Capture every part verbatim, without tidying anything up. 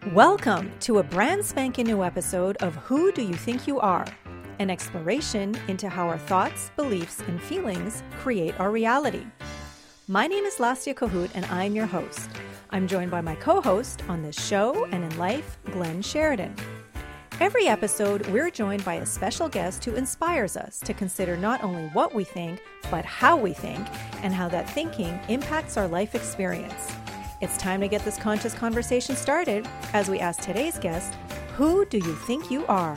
Welcome to a brand spanking new episode of Who Do You Think You Are? An exploration into how our thoughts, beliefs, and feelings create our reality. My name is Lastia Cahoot and I'm your host. I'm joined by my co-host on this show and in life, Glenn Sheridan. Every episode, we're joined by a special guest who inspires us to consider not only what we think, but how we think and how that thinking impacts our life experience. It's time to get this conscious conversation started as we ask today's guest, who do you think you are?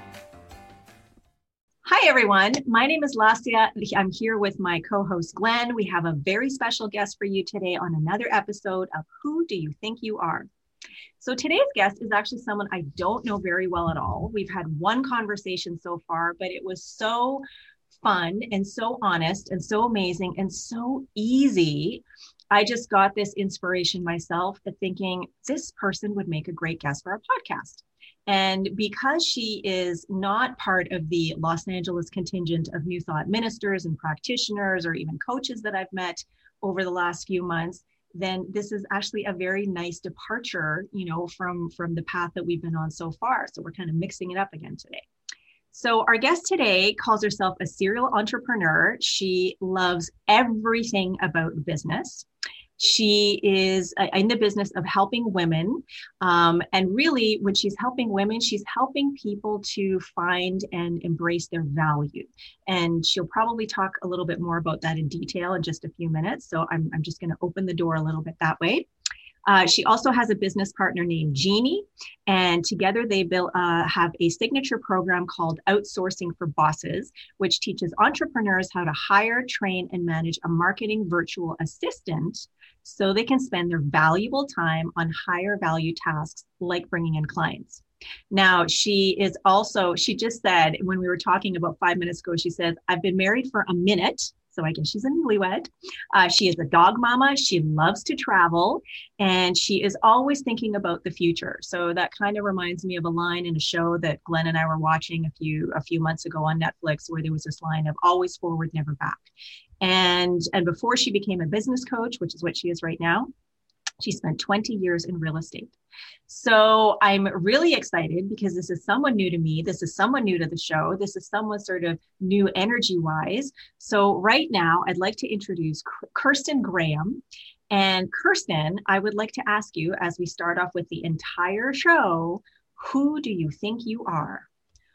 Hi, everyone. My name is Lastia. I'm here with my co-host, Glenn. We have a very special guest for you today on another episode of Who Do You Think You Are? So today's guest is actually someone I don't know very well at all. We've had one conversation so far, but it was so fun and so honest and so amazing and so easy. I just got this inspiration myself that thinking this person would make a great guest for our podcast. And because she is not part of the Los Angeles contingent of New Thought ministers and practitioners or even coaches that I've met over the last few months, then this is actually a very nice departure, you know, from, from the path that we've been on so far. So we're kind of mixing it up again today. So our guest today calls herself a serial entrepreneur. She loves everything about business. She is in the business of helping women. Um, and really, when she's helping women, she's helping people to find and embrace their value. And she'll probably talk a little bit more about that in detail in just a few minutes. So I'm, I'm just going to open the door a little bit that way. Uh, she also has a business partner named Jeannie, and together they build, uh, have a signature program called Outsourcing for Bosses, which teaches entrepreneurs how to hire, train, and manage a marketing virtual assistant so they can spend their valuable time on higher value tasks like bringing in clients. Now, she is also, she just said, when we were talking about five minutes ago, she said, I've been married for a minute. So I guess she's a newlywed. Uh, she is a dog mama. She loves to travel and she is always thinking about the future. So that kind of reminds me of a line in a show that Glenn and I were watching a few a few months ago on Netflix, where there was this line of always forward, never back. And, and before she became a business coach, which is what she is right now, she spent twenty years in real estate. So I'm really excited because this is someone new to me. This is someone new to the show. This is someone sort of new energy wise. So right now I'd like to introduce Kirsten Graham. And Kirsten, I would like to ask you, as we start off with the entire show, who do you think you are?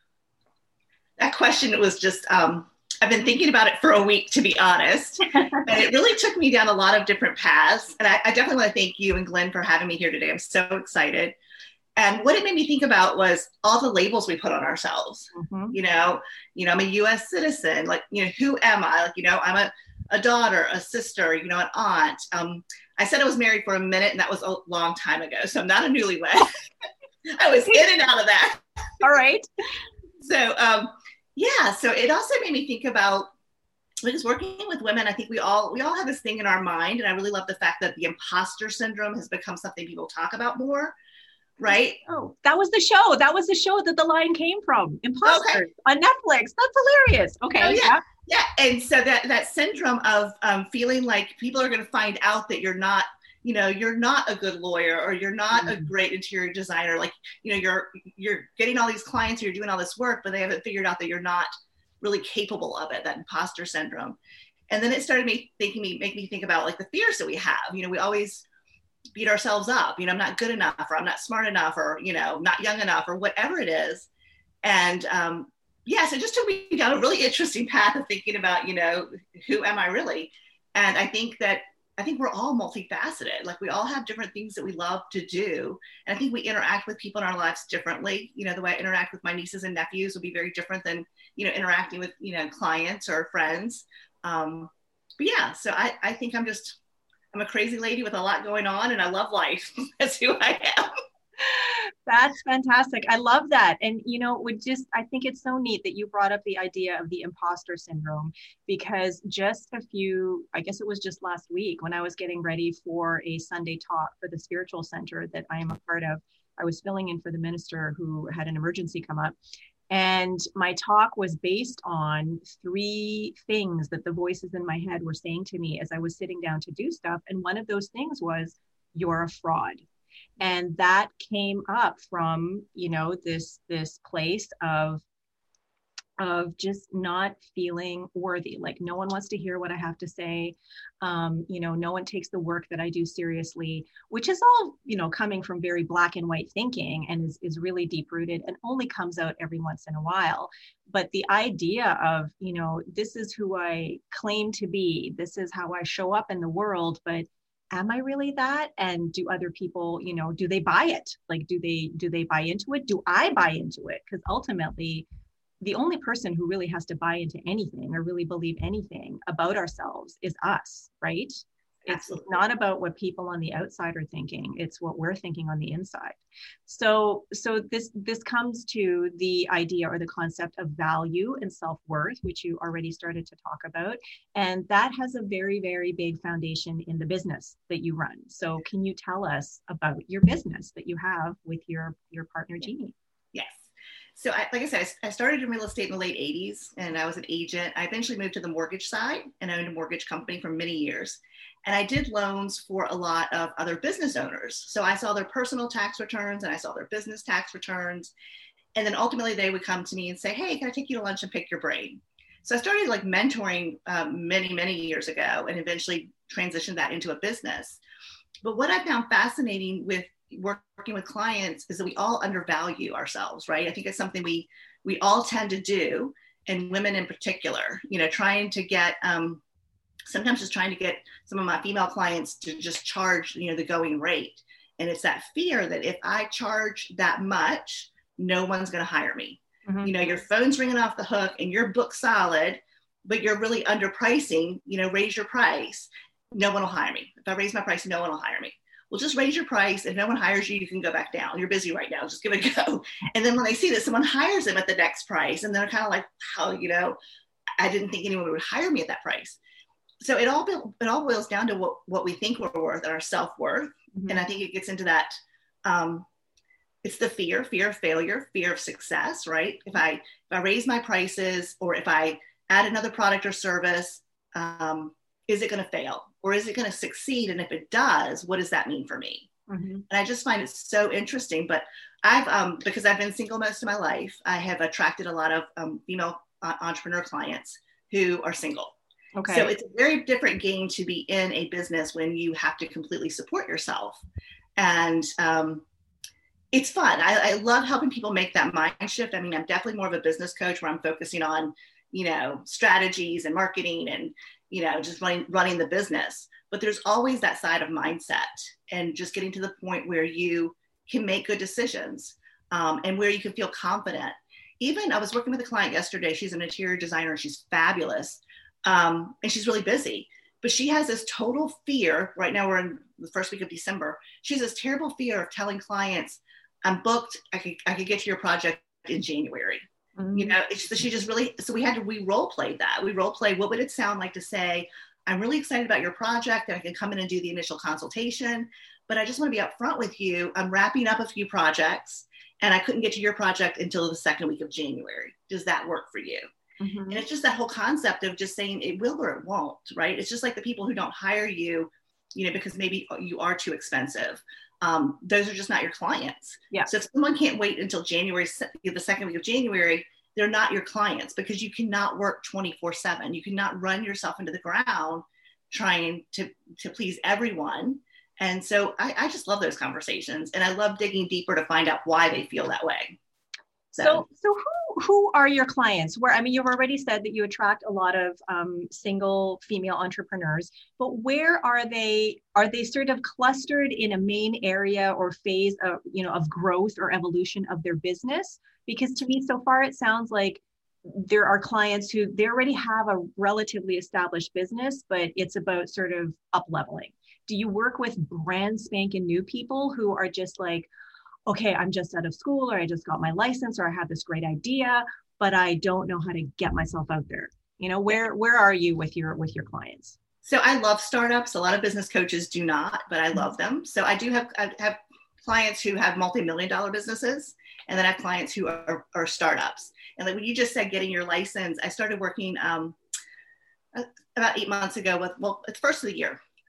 That question was just, um, I've been thinking about it for a week, to be honest, and it really took me down a lot of different paths. And I, I definitely want to thank you and Glenn for having me here today. I'm so excited. And what it made me think about was all the labels we put on ourselves. Mm-hmm. You know, you know, I'm a U S citizen. Like, you know, who am I? Like, you know, I'm a, a daughter, a sister, you know, an aunt. Um, I said I was married for a minute, and that was a long time ago. So I'm not a newlywed. I was in and out of that. All right. So, um, Yeah, so it also made me think about, because working with women, I think we all we all have this thing in our mind, and I really love the fact that the imposter syndrome has become something people talk about more, right? Oh, that was the show. That was the show that the line came from. Imposters okay. on Netflix. That's hilarious. Okay. Oh, yeah. yeah, yeah. And so that that syndrome of um, feeling like people are going to find out that you're not, you know, you're not a good lawyer, or you're not mm-hmm. a great interior designer. Like, you know, you're, you're getting all these clients, you're doing all this work, but they haven't figured out that you're not really capable of it, that imposter syndrome. And then it started me thinking, me, make me think about like the fears that we have. You know, we always beat ourselves up, you know, I'm not good enough, or I'm not smart enough, or, you know, not young enough, or whatever it is. And um, yeah, so it just took me down a really interesting path of thinking about, you know, who am I really? And I think that I think we're all multifaceted. Like, we all have different things that we love to do. And I think we interact with people in our lives differently. You know, the way I interact with my nieces and nephews will be very different than, you know, interacting with, you know, clients or friends. Um, but yeah, so I, I think I'm just, I'm a crazy lady with a lot going on, and I love life. That's who I am. That's fantastic. I love that. And, you know, would just, I think it's so neat that you brought up the idea of the imposter syndrome, because just a few, I guess it was just last week when I was getting ready for a Sunday talk for the spiritual center that I am a part of, I was filling in for the minister who had an emergency come up. And my talk was based on three things that the voices in my head were saying to me as I was sitting down to do stuff. And one of those things was, you're a fraud. And that came up from, you know, this, this place of, of just not feeling worthy. Like no one wants to hear what I have to say. Um, you know, no one takes the work that I do seriously, which is all, you know, coming from very black and white thinking and is, is really deep rooted and only comes out every once in a while. But the idea of, you know, this is who I claim to be, this is how I show up in the world, but am I really that? And do other people, you know, do they buy it? Like, do they, do they buy into it? Do I buy into it? Because ultimately, the only person who really has to buy into anything or really believe anything about ourselves is us, right? Absolutely. It's not about what people on the outside are thinking. It's what we're thinking on the inside. So, so this, this comes to the idea or the concept of value and self-worth, which you already started to talk about. And that has a very, very big foundation in the business that you run. So can you tell us about your business that you have with your, your partner, Jeannie? Yes. So I, like I said, I started in real estate in the late eighties and I was an agent. I eventually moved to the mortgage side and I owned a mortgage company for many years. And I did loans for a lot of other business owners. So I saw their personal tax returns and I saw their business tax returns. And then ultimately they would come to me and say, hey, can I take you to lunch and pick your brain? So I started like mentoring um, many, many years ago and eventually transitioned that into a business. But what I found fascinating with working with clients is that we all undervalue ourselves, right? I think it's something we we all tend to do, and women in particular, you know, trying to get, um, sometimes just trying to get some of my female clients to just charge, you know, the going rate. And it's that fear that if I charge that much, no one's going to hire me. Mm-hmm. You know, your phone's ringing off the hook and you're booked solid, but you're really underpricing, you know, raise your price. No one will hire me. If I raise my price, no one will hire me. Well, just raise your price. If no one hires you, you can go back down. You're busy right now. Just give it a go. And then when they see that someone hires them at the next price, and they're kind of like, wow, you know, I didn't think anyone would hire me at that price. So it all it all boils down to what, what we think we're worth and our self-worth. Mm-hmm. And I think it gets into that. Um, it's the fear, fear of failure, fear of success, right? If I if I raise my prices or if I add another product or service, um, is it going to fail? Or is it going to succeed? And if it does, what does that mean for me? Mm-hmm. And I just find it so interesting. But I've, um, because I've been single most of my life, I have attracted a lot of um, female uh, entrepreneur clients who are single. Okay. So it's a very different game to be in a business when you have to completely support yourself. And um, it's fun. I, I love helping people make that mind shift. I mean, I'm definitely more of a business coach where I'm focusing on, you know, strategies and marketing and, you know, just running, running the business. But there's always that side of mindset and just getting to the point where you can make good decisions um, and where you can feel confident. Even I was working with a client yesterday. She's an interior designer. She's fabulous. Um, and she's really busy, but she has this total fear. Right now we're in the first week of December. She has this terrible fear of telling clients, I'm booked. I could, I could get to your project in January. Mm-hmm. You know, it's, she just really, so we had to, we role play that. We role play, what would it sound like to say, I'm really excited about your project and I can come in and do the initial consultation, but I just want to be upfront with you. I'm wrapping up a few projects and I couldn't get to your project until the second week of January. Does that work for you? Mm-hmm. And it's just that whole concept of just saying it will or it won't, right? It's just like the people who don't hire you, you know, because maybe you are too expensive. Um, those are just not your clients. Yeah. So if someone can't wait until January, the second week of January, they're not your clients because you cannot work twenty-four seven. You cannot run yourself into the ground trying to, to please everyone. And so I, I just love those conversations and I love digging deeper to find out why they feel that way. So, so, so who, who are your clients? Where, I mean, you've already said that you attract a lot of um, single female entrepreneurs, but where are they, are they sort of clustered in a main area or phase of, you know, of growth or evolution of their business? Because to me, so far, it sounds like there are clients who they already have a relatively established business, but it's about sort of up leveling. Do you work with brand spanking new people who are just like, okay, I'm just out of school, or I just got my license, or I have this great idea, but I don't know how to get myself out there. You know, where where are you with your with your clients? So I love startups. A lot of business coaches do not, but I love them. So I do have I have clients who have multi-million dollar businesses, and then I have clients who are, are startups. And like when you just said getting your license, I started working um, about eight months ago with, well, it's first of the year.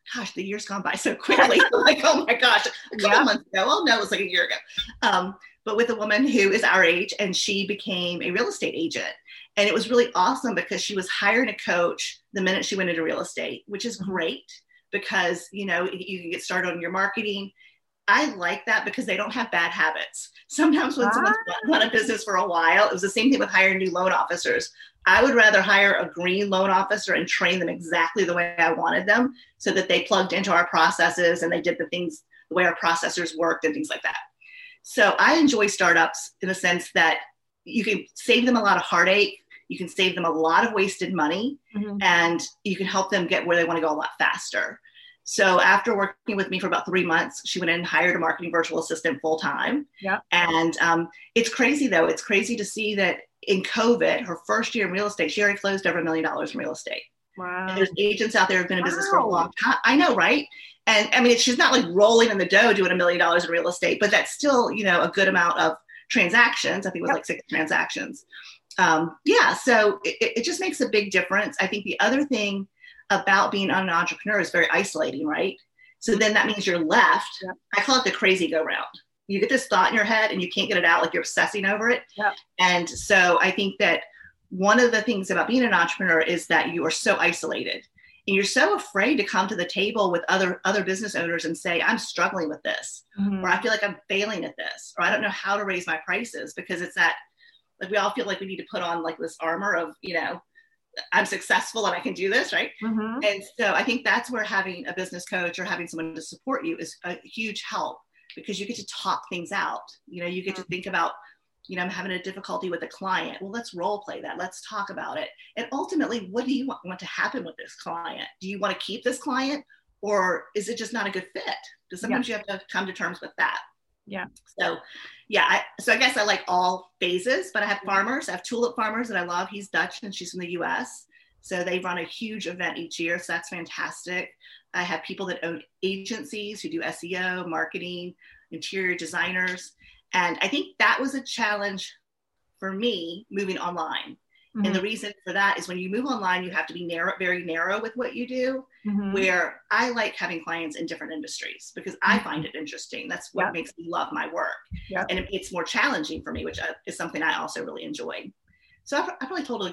gosh, the year's gone by so quickly. I'm like, oh my gosh, a couple Yeah. months ago. Oh no, it was like a year ago. Um, but with a woman who is our age, and she became a real estate agent. And it was really awesome because she was hiring a coach the minute she went into real estate, which is great because, you know, you can get started on your marketing. I like that because they don't have bad habits. Sometimes when ah. someone's run a business for a while, it was the same thing with hiring new loan officers. I would rather hire a green loan officer and train them exactly the way I wanted them so that they plugged into our processes and they did the things the way our processors worked and things like that. So I enjoy startups in the sense that you can save them a lot of heartache. You can save them a lot of wasted money, mm-hmm. and you can help them get where they want to go a lot faster. So after working with me for about three months, she went in and hired a marketing virtual assistant full time. Yeah. And um, it's crazy though. It's crazy to see that in COVID, her first year in real estate, she already closed over a million dollars in real estate. Wow. And there's agents out there who've been in business wow. for a long time. I know, right? And I mean, she's not like rolling in the dough doing a million dollars in real estate, but that's still, you know, a good amount of transactions. I think it was yep. like six transactions. Um, yeah, so it, it just makes a big difference. I think the other thing about being an entrepreneur is very isolating, right? So then that means you're left. Yep. I call it the crazy go round. You get this thought in your head and you can't get it out, like you're obsessing over it. Yep. And so I think that one of the things about being an entrepreneur is that you are so isolated and you're so afraid to come to the table with other other business owners and say, I'm struggling with this, mm-hmm. or I feel like I'm failing at this, or I don't know how to raise my prices, because it's that, like we all feel like we need to put on like this armor of, you know, I'm successful and I can do this, right? Mm-hmm. And so I think that's where having a business coach or having someone to support you is a huge help, because you get to talk things out. You know, you get to think about, you know, I'm having a difficulty with a client. Well, let's role play that. Let's talk about it. And ultimately, what do you want, want to happen with this client? Do you want to keep this client, or is it just not a good fit? Because sometimes yeah. you have to come to terms with that. Yeah. So, yeah. I, so I guess I like all phases, but I have farmers. I have tulip farmers that I love. He's Dutch and she's from the U S. So they run a huge event each year. So that's fantastic. I have people that own agencies who do S E O, marketing, interior designers. And I think that was a challenge for me moving online. Mm-hmm. And the reason for that is when you move online, you have to be narrow, very narrow with what you do, mm-hmm. where I like having clients in different industries because I find it interesting. That's what yep. makes me love my work. Yep. And it, it's more challenging for me, which is something I also really enjoy. So I, I probably told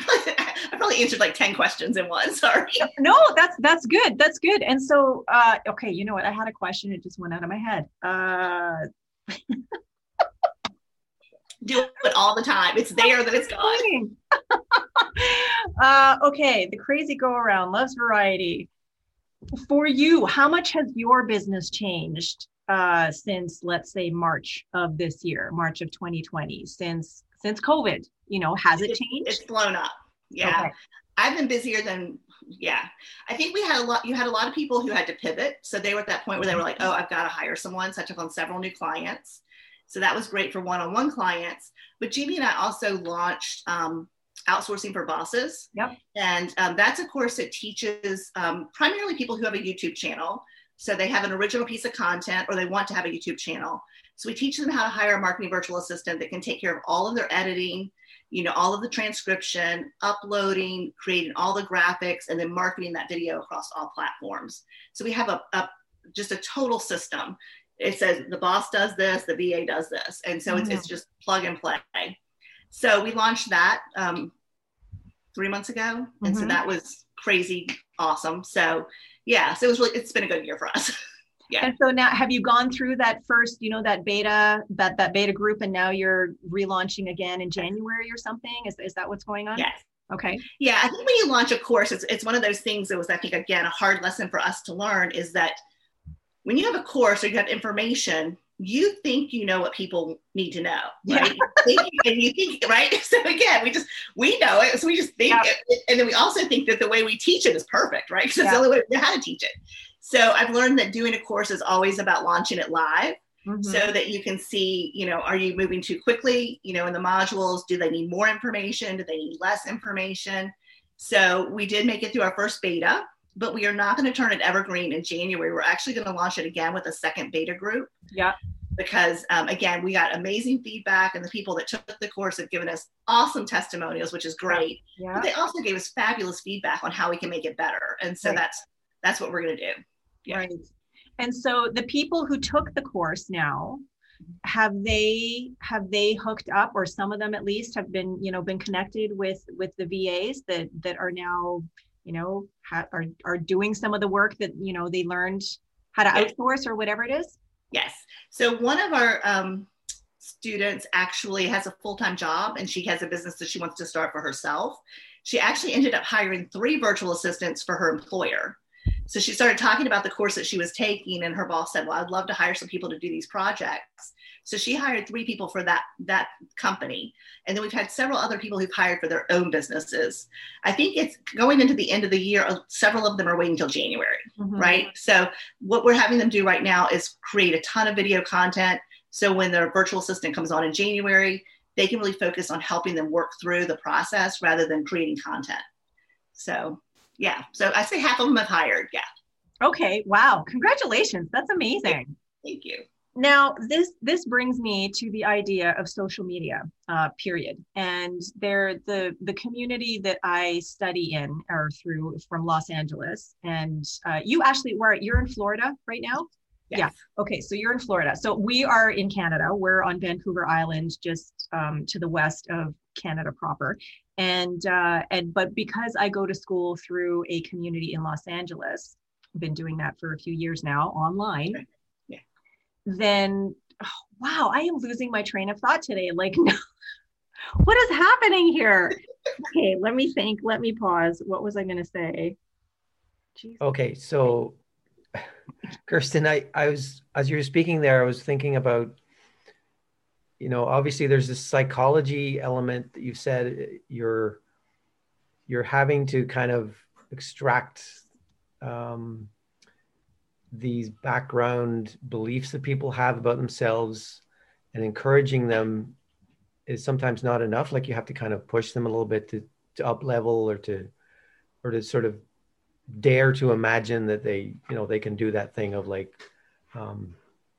I probably answered like ten questions in one. Sorry. No, that's, that's good. That's good. And so, uh, okay. You know what? I had a question. It just went out of my head. Uh, Do it all the time. It's there, then it's gone. uh, okay. The crazy go around, loves variety. For you, how much has your business changed uh, since, let's say, March of this year, March of twenty twenty, since, since COVID, you know, has it changed? It's blown up. Yeah. Okay. I've been busier than, yeah. I think we had a lot, you had a lot of people who had to pivot. So they were at that point where they were like, oh, I've got to hire someone. So I took on several new clients. So that was great for one-on-one clients. But Jamie and I also launched um, Outsourcing for Bosses. Yep. And um, that's a course that teaches um, primarily people who have a YouTube channel. So they have an original piece of content or they want to have a YouTube channel. So we teach them how to hire a marketing virtual assistant that can take care of all of their editing, you know, all of the transcription, uploading, creating all the graphics, and then marketing that video across all platforms. So we have a, a just a total system. It says the boss does this, the V A does this. And so mm-hmm. it's, it's just plug and play. So we launched that um, three months ago. Mm-hmm. And so that was crazy awesome. So yeah, so it was really, it's been a good year for us. Yeah. And so now have you gone through that first, you know, that beta, that, that beta group, and now you're relaunching again in January or something? Is, is that what's going on? Yes. Okay. Yeah. I think when you launch a course, it's, it's one of those things that was, I think, again, a hard lesson for us to learn is that when you have a course or you have information, you think you know what people need to know, right? Yeah. And you think, right? So again, we just, we know it. So we just think, yeah. it, and then we also think that the way we teach it is perfect, right? Because it's yeah. the only way we know how to teach it. So I've learned that doing a course is always about launching it live mm-hmm. so that you can see, you know, are you moving too quickly? You know, in the modules, do they need more information? Do they need less information? So we did make it through our first beta. But we are not going to turn it evergreen in January. We're actually going to launch it again with a second beta group. Yeah. Because um, again, we got amazing feedback, and the people that took the course have given us awesome testimonials, which is great. Yeah. But they also gave us fabulous feedback on how we can make it better. And so right. that's that's what we're going to do. Yeah. Right. And so the people who took the course now, have they have they hooked up, or some of them at least have been, you know, been connected with with the V As that that are now, you know, ha, are are doing some of the work that, you know, they learned how to Yes. outsource or whatever it is? Yes. So one of our um, students actually has a full-time job, and she has a business that she wants to start for herself. She actually ended up hiring three virtual assistants for her employer. So she started talking about the course that she was taking, and her boss said, well, I'd love to hire some people to do these projects. So she hired three people for that, that company. And then we've had several other people who've hired for their own businesses. I think it's going into the end of the year, several of them are waiting until January, mm-hmm. right? So what we're having them do right now is create a ton of video content. So when their virtual assistant comes on in January, they can really focus on helping them work through the process rather than creating content. So yeah, so I say half of them have hired, yeah. Okay, wow, congratulations, that's amazing. Thank you. Now, this this brings me to the idea of social media, uh, period. And there, the the community that I study in are through from Los Angeles, and uh, you actually were you're in Florida right now. Yes. Yeah. Okay, so you're in Florida. So we are in Canada. We're on Vancouver Island, just um, to the west of Canada proper. And uh, and but because I go to school through a community in Los Angeles, I've been doing that for a few years now online. Okay. Yeah. Then, oh, wow, I am losing my train of thought today. Like, what is happening here? Okay, let me think. Let me pause. What was I going to say? Jeez. Okay, so Kirsten, I, I was, as you were speaking there, I was thinking about, you know, obviously there's this psychology element that you said you're, you're having to kind of extract um, these background beliefs that people have about themselves, and encouraging them is sometimes not enough. Like you have to kind of push them a little bit to, to up level, or to, or to sort of dare to imagine that they, you know, they can do that thing of like, um,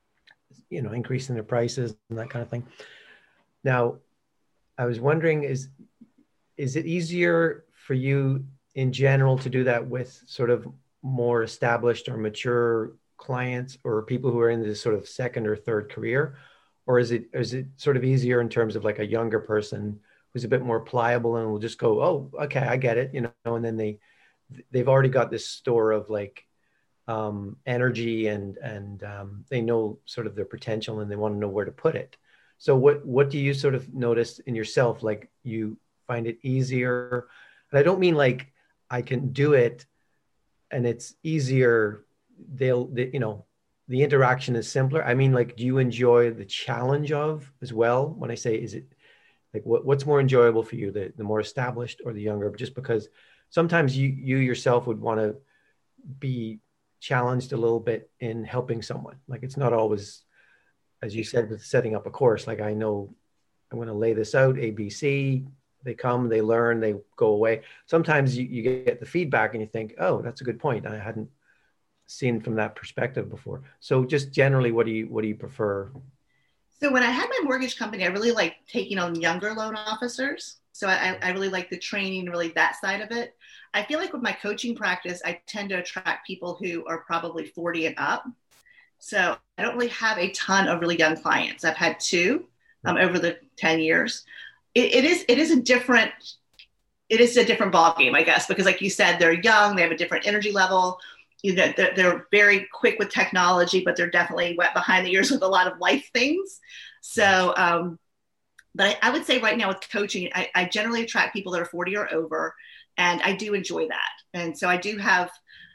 you know, increasing their prices and that kind of thing. Now, I was wondering, is, is it easier for you in general to do that with sort of more established or mature clients, or people who are in this sort of second or third career? Or is it, is it sort of easier in terms of like a younger person who's a bit more pliable and will just go, oh, okay, I get it, you know, and then they, they've already got this store of like um, energy, and, and um, they know sort of their potential, and they want to know where to put it. So what, what do you sort of notice in yourself? Like you find it easier? And I don't mean like I can do it and it's easier. They'll, they, you know, the interaction is simpler. I mean, like, do you enjoy the challenge of as well? When I say, is it like, what, what's more enjoyable for you, the, the more established or the younger? Just because sometimes you, you yourself would want to be challenged a little bit in helping someone. Like, it's not always, as you said, with setting up a course, like I know I'm going to lay this out, A, B, C, they come, they learn, they go away. Sometimes you, you get the feedback and you think, oh, that's a good point. I hadn't seen from that perspective before. So just generally, what do you, what do you prefer? So when I had my mortgage company, I really liked taking on younger loan officers. So I, I really like the training, really that side of it. I feel like with my coaching practice, I tend to attract people who are probably forty and up. So I don't really have a ton of really young clients. I've had two um, over the ten years. It, it is it is a different it is a different ballgame, I guess, because like you said, they're young, they have a different energy level. You know, they're, they're very quick with technology, but they're definitely wet behind the ears with a lot of life things. So, um, but I, I would say right now with coaching, I, I generally attract people that are forty or over, and I do enjoy that. And so I do have,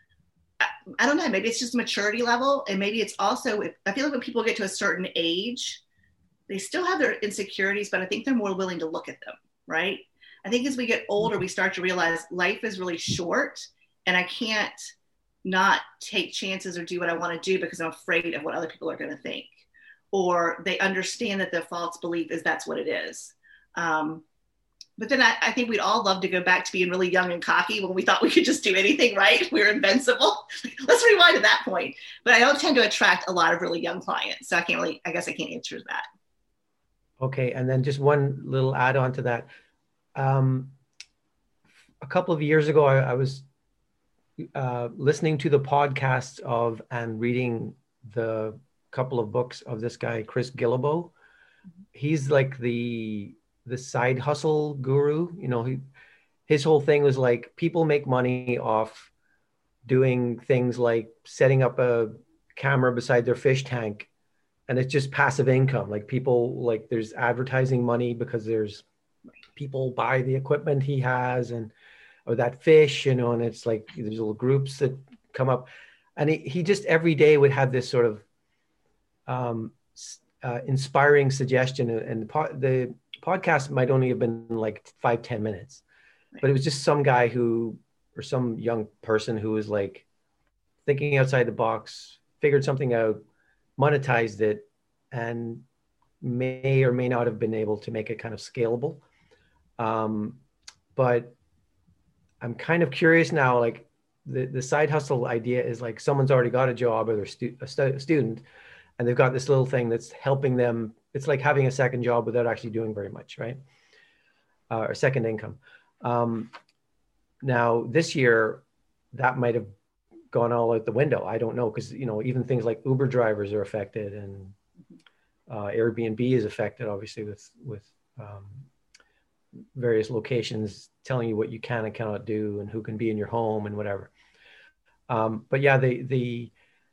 I don't know, maybe it's just maturity level, and maybe it's also, I feel like when people get to a certain age, they still have their insecurities, but I think they're more willing to look at them, right? I think as we get older, we start to realize life is really short, and I can't not take chances or do what I want to do because I'm afraid of what other people are going to think. Or they understand that their false belief is that's what it is. Um, but then I, I think we'd all love to go back to being really young and cocky when we thought we could just do anything, right? We were invincible. Let's rewind to that point. But I don't tend to attract a lot of really young clients. So I can't really, I guess I can't answer that. Okay. And then just one little add on to that. Um, a couple of years ago, I, I was uh, listening to the podcasts of and reading the couple of books of this guy, Chris Guillebeau. He's like the the side hustle guru. You know, he his whole thing was like people make money off doing things like setting up a camera beside their fish tank, and it's just passive income. Like people, like there's advertising money because there's people buy the equipment he has and or that fish, you know, and it's like there's little groups that come up, and he, he just every day would have this sort of um, uh, inspiring suggestion, and the, po- the podcast might only have been like five ten minutes, but it was just some guy who, or some young person who was like thinking outside the box, figured something out, monetized it, and may or may not have been able to make it kind of scalable. Um, but I'm kind of curious now, like the, the side hustle idea is like someone's already got a job or they're stu- a, stu- a student, and they've got this little thing that's helping them. It's like having a second job without actually doing very much, right? Uh, or second income. Um, now this year, that might have gone all out the window. I don't know, because, you know, even things like Uber drivers are affected, and uh, Airbnb is affected, obviously, with, with um, various locations telling you what you can and cannot do and who can be in your home and whatever. Um, but yeah, the, the,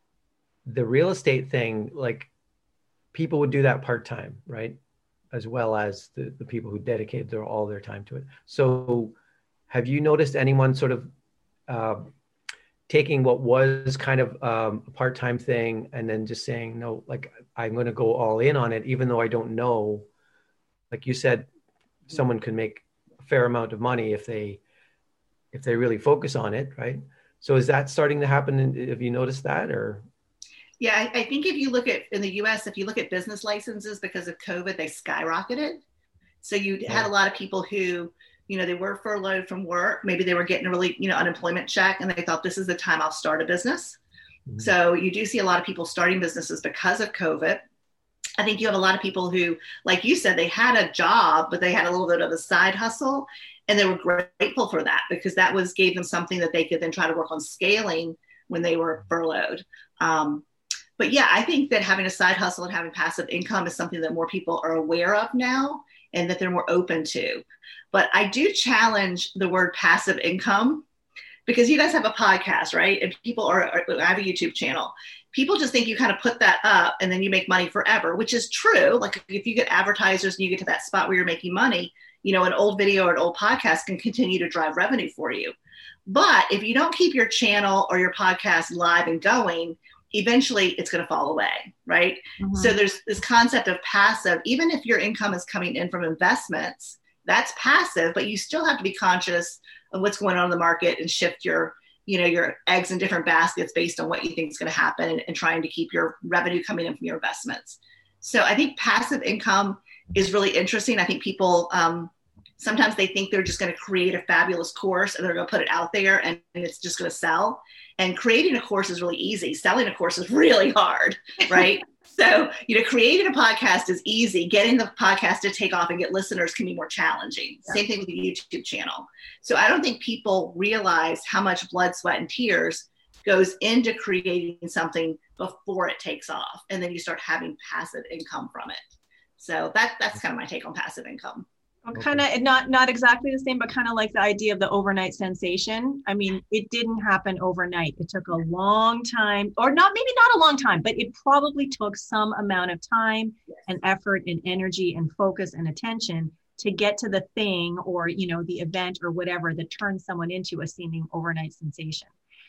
the real estate thing, like people would do that part-time, right? As well as the, the people who dedicated their, all their time to it. So have you noticed anyone sort of uh, taking what was kind of um, a part-time thing and then just saying, no, like I'm going to go all in on it, even though I don't know, like you said, someone can make a fair amount of money if they if they really focus on it, right? So is that starting to happen? Have you noticed that? Or yeah, I, I think if you look at in the U S, if you look at business licenses because of COVID, they skyrocketed. So you yeah. had a lot of people who, you know, they were furloughed from work. Maybe they were getting a really, you know, unemployment check, and they thought this is the time I'll start a business. Mm-hmm. So you do see a lot of people starting businesses because of COVID. I think you have a lot of people who, like you said, they had a job, but they had a little bit of a side hustle, and they were grateful for that because that was gave them something that they could then try to work on scaling when they were furloughed. Um, but yeah, I think that having a side hustle and having passive income is something that more people are aware of now and that they're more open to. But I do challenge the word passive income because you guys have a podcast, right? And people are, are I have a YouTube channel. People just think you kind of put that up and then you make money forever, which is true. Like if you get advertisers and you get to that spot where you're making money, you know, an old video or an old podcast can continue to drive revenue for you. But if you don't keep your channel or your podcast live and going, eventually it's going to fall away, right? Mm-hmm. So there's this concept of passive, even if your income is coming in from investments, that's passive, but you still have to be conscious of what's going on in the market and shift your you know, your eggs in different baskets based on what you think is going to happen and, and trying to keep your revenue coming in from your investments. So I think passive income is really interesting. I think people, um, sometimes they think they're just going to create a fabulous course and they're going to put it out there and, and it's just going to sell. And creating a course is really easy. Selling a course is really hard, right? So, you know, creating a podcast is easy. Getting the podcast to take off and get listeners can be more challenging. Yeah. Same thing with the YouTube channel. So I don't think people realize how much blood, sweat, and tears goes into creating something before it takes off. And then you start having passive income from it. So that that's kind of my take on passive income. Well, kind of not not exactly the same, but kind of like the idea of the overnight sensation. I mean, it didn't happen overnight. It took a long time, or not maybe not a long time, but it probably took some amount of time yes. and effort and energy and focus and attention to get to the thing or, you know, the event or whatever that turns someone into a seeming overnight sensation.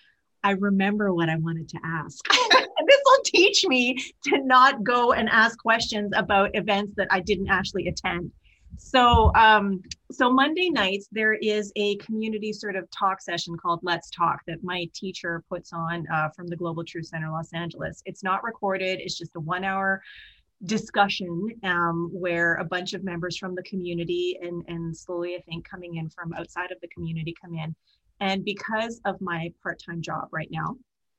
I remember what I wanted to ask. This will teach me to not go and ask questions about events that I didn't actually attend. So, um, so Monday nights, there is a community sort of talk session called Let's Talk that my teacher puts on uh, from the Global Truth Center, Los Angeles. It's not recorded. It's just a one hour discussion um, where a bunch of members from the community and, and slowly, I think, coming in from outside of the community come in. And because of my part-time job right now,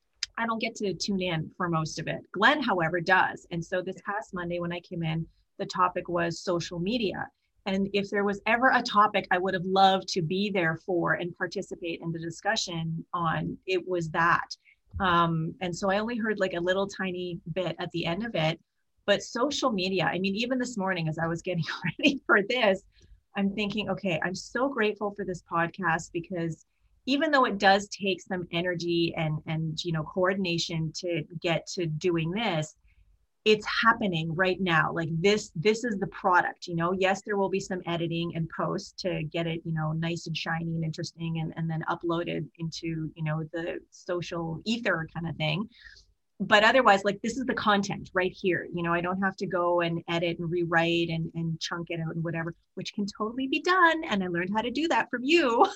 I don't get to tune in for most of it. Glenn, however, does. And so this past Monday when I came in, the topic was social media. And if there was ever a topic I would have loved to be there for and participate in the discussion on, it was that. Um, and so I only heard like a little tiny bit at the end of it. But social media, I mean, even this morning as I was getting ready for this, I'm thinking, okay, I'm so grateful for this podcast, because even though it does take some energy and, and, you know, coordination to get to doing this, it's happening right now. Like this, this is the product, you know. Yes, there will be some editing and post to get it, you know, nice and shiny and interesting, and, and then uploaded into, you know, the social ether kind of thing. But otherwise, like, this is the content right here. You know, I don't have to go and edit and rewrite and, and chunk it out and whatever, which can totally be done. And I learned how to do that from you.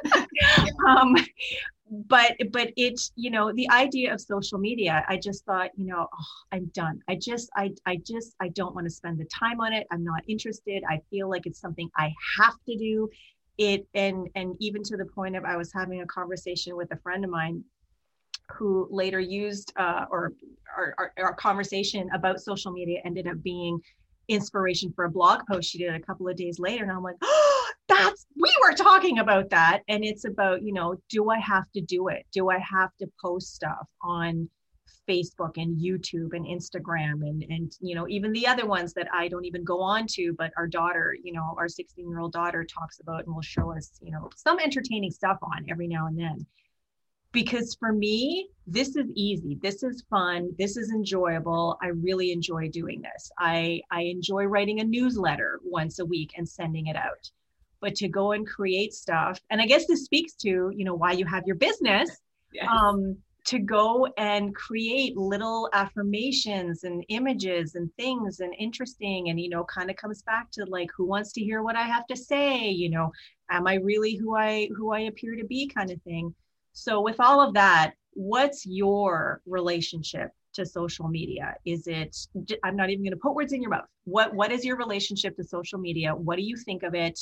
um, but, but it's, you know, the idea of social media, I just thought, you know, oh, I'm done. I just, I, I just, I don't want to spend the time on it. I'm not interested. I feel like it's something I have to do it. And, and even to the point of, I was having a conversation with a friend of mine who later used uh, or our, our, our conversation about social media ended up being inspiration for a blog post she did a couple of days later. And I'm like, oh, that's, we were talking about that. And it's about, you know, do I have to do it? Do I have to post stuff on Facebook and YouTube and Instagram and, and, you know, even the other ones that I don't even go on to, but our daughter, you know, our sixteen year old daughter talks about and will show us, you know, some entertaining stuff on every now and then. Because for me, this is easy. This is fun. This is enjoyable. I really enjoy doing this. I, I enjoy writing a newsletter once a week and sending it out. But to go and create stuff, and I guess this speaks to, you know, why you have your business, yes. um, to go and create little affirmations and images and things and interesting, and, you know, kind of comes back to like, who wants to hear what I have to say? You know, am I really who I, who I appear to be, kind of thing. So with all of that, what's your relationship to social media? Is it, I'm not even going to put words in your mouth. What, what is your relationship to social media? What do you think of it?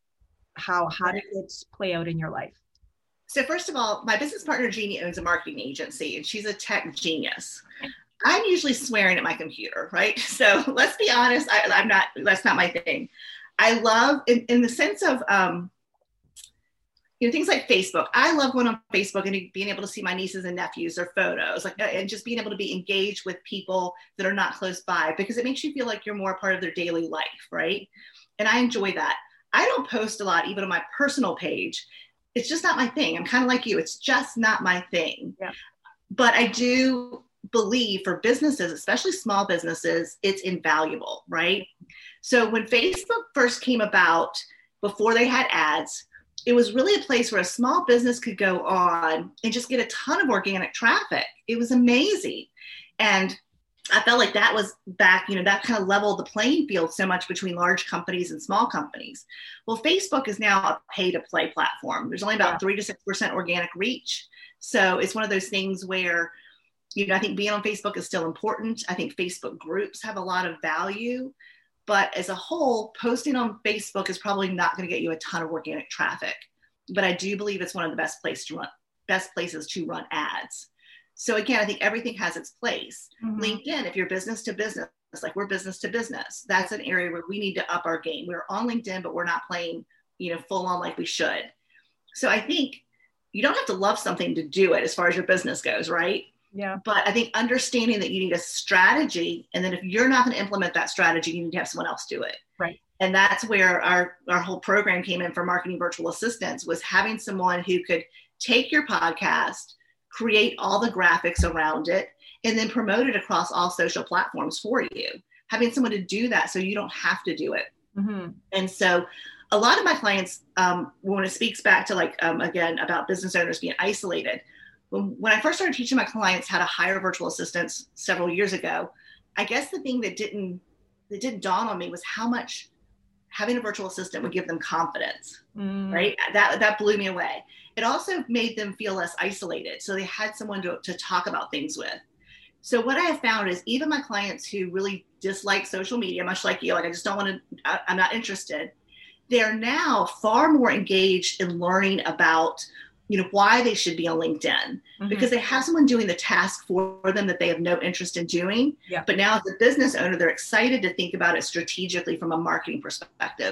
How, how did it play out in your life? So first of all, my business partner, Jeannie, owns a marketing agency, and she's a tech genius. I'm usually swearing at my computer, right? So let's be honest, I, I'm not, that's not my thing. I love, in, in the sense of, um, you know, things like Facebook. I love going on Facebook and being able to see my nieces and nephews, their photos, like, and just being able to be engaged with people that are not close by, because it makes you feel like you're more a part of their daily life, right? And I enjoy that. I don't post a lot, even on my personal page. It's just not my thing. I'm kind of like you. It's just not my thing. Yeah. But I do believe for businesses, especially small businesses, it's invaluable, right? So when Facebook first came about, before they had ads, it was really a place where a small business could go on and just get a ton of organic traffic. It was amazing. And I felt like that was back, you know, that kind of leveled the playing field so much between large companies and small companies. Well, Facebook is now a pay to play platform. There's only about yeah. three to six percent organic reach. So it's one of those things where, you know, I think being on Facebook is still important. I think Facebook groups have a lot of value. But as a whole, posting on Facebook is probably not going to get you a ton of organic traffic. But I do believe it's one of the best place to run, best places to run ads. So again, I think everything has its place. Mm-hmm. LinkedIn, if you're business to business, like we're business to business, that's an area where we need to up our game. We're on LinkedIn, but we're not playing, you know, full on like we should. So I think you don't have to love something to do it as far as your business goes, right? Yeah. But I think understanding that you need a strategy, and then if you're not going to implement that strategy, you need to have someone else do it. Right. And that's where our, our whole program came in for marketing virtual assistants, was having someone who could take your podcast, create all the graphics around it, and then promote it across all social platforms for you. Having someone to do that so you don't have to do it. Mm-hmm. And so a lot of my clients, um, when it speaks back to like, um, again, about business owners being isolated, when I first started teaching my clients how to hire virtual assistants several years ago, I guess the thing that didn't that didn't dawn on me was how much having a virtual assistant would give them confidence, mm. right? That that blew me away. It also made them feel less isolated. So they had someone to, to talk about things with. So what I have found is even my clients who really dislike social media, much like you, like I just don't want to, I'm not interested, they're now far more engaged in learning about, you know, why they should be on LinkedIn, mm-hmm. because they have someone doing the task for them that they have no interest in doing. Yeah. But now as a business owner, they're excited to think about it strategically from a marketing perspective.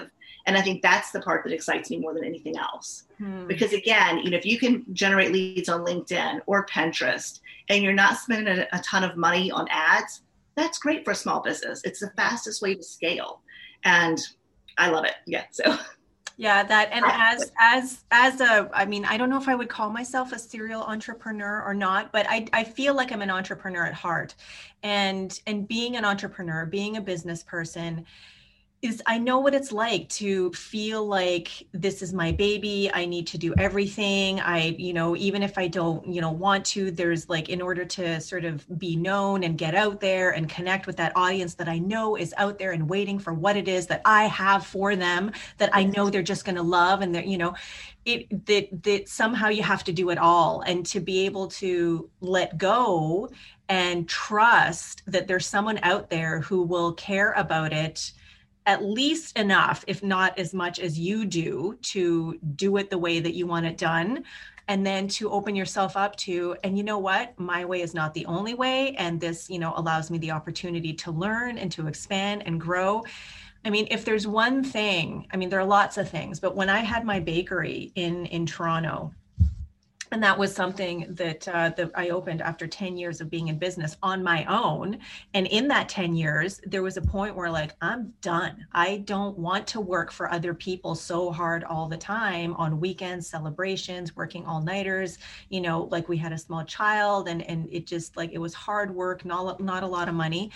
And I think that's the part that excites me more than anything else. Hmm. Because again, you know, if you can generate leads on LinkedIn or Pinterest and you're not spending a, a ton of money on ads, that's great for a small business. It's the fastest way to scale. And I love it. Yeah. So yeah, that, and as, as, as a, I mean, I don't know if I would call myself a serial entrepreneur or not, but I, I feel like I'm an entrepreneur at heart. And, and being an entrepreneur, being a business person, is I know what it's like to feel like this is my baby. I need to do everything. I, you know, even if I don't, you know, want to, there's like, in order to sort of be known and get out there and connect with that audience that I know is out there and waiting for what it is that I have for them, that I know they're just going to love. And they're, you know, it, that, that somehow you have to do it all, and to be able to let go and trust that there's someone out there who will care about it at least enough, if not as much as you do, to do it the way that you want it done. And then to open yourself up to, and you know what, my way is not the only way. And this, you know, allows me the opportunity to learn and to expand and grow. I mean, if there's one thing, I mean, there are lots of things, but when I had my bakery in, in Toronto, and that was something that, uh, that I opened after ten years of being in business on my own. And in that ten years, there was a point where like, I'm done. I don't want to work for other people so hard all the time on weekends, celebrations, working all nighters, you know, like we had a small child, and, and it just like, it was hard work, not, not a lot of money,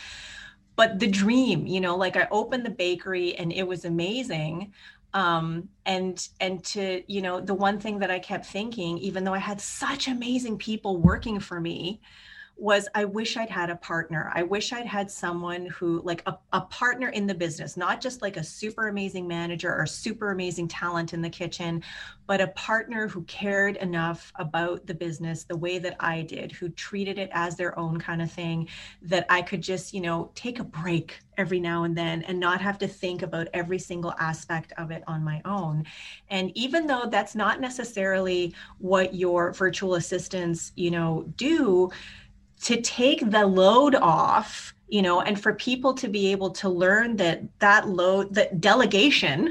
but the dream, you know, like I opened the bakery and it was amazing. Um, and, and to, you know, the one thing that I kept thinking, even though I had such amazing people working for me, was I wish I'd had a partner. I wish I'd had someone who, like a, a partner in the business, not just like a super amazing manager or super amazing talent in the kitchen, but a partner who cared enough about the business the way that I did, who treated it as their own kind of thing, that I could just, you know, take a break every now and then and not have to think about every single aspect of it on my own. And even though that's not necessarily what your virtual assistants, you know, do, to take the load off, you know, and for people to be able to learn that that load, that delegation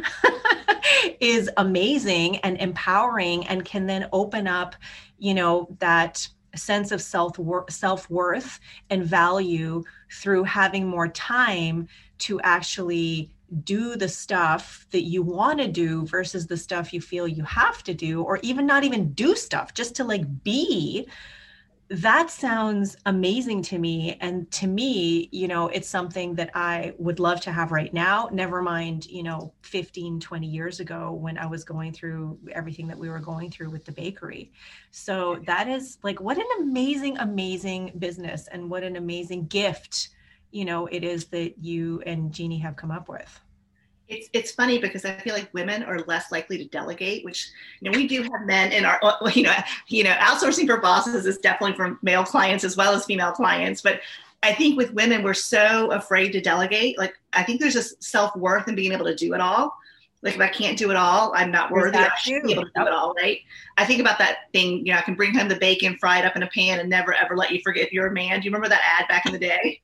is amazing and empowering, and can then open up, you know, that sense of self self-worth and value through having more time to actually do the stuff that you want to do versus the stuff you feel you have to do, or even not even do stuff, just to like be. That sounds amazing to me. And to me, you know, it's something that I would love to have right now, never mind, you know, fifteen, twenty years ago when I was going through everything that we were going through with the bakery. So that is like, what an amazing, amazing business, and what an amazing gift, you know, it is that you and Jeannie have come up with. It's it's funny because I feel like women are less likely to delegate, which, you know, we do have men in our, you know, you know, outsourcing for bosses is definitely for male clients as well as female clients. But I think with women, we're so afraid to delegate. Like, I think there's a self-worth in being able to do it all. Like, if I can't do it all, I'm not worthy. I should be able to do it all, right? I think about that thing, you know, I can bring home the bacon fried up in a pan and never, ever let you forget you're a man. Do you remember that ad back in the day?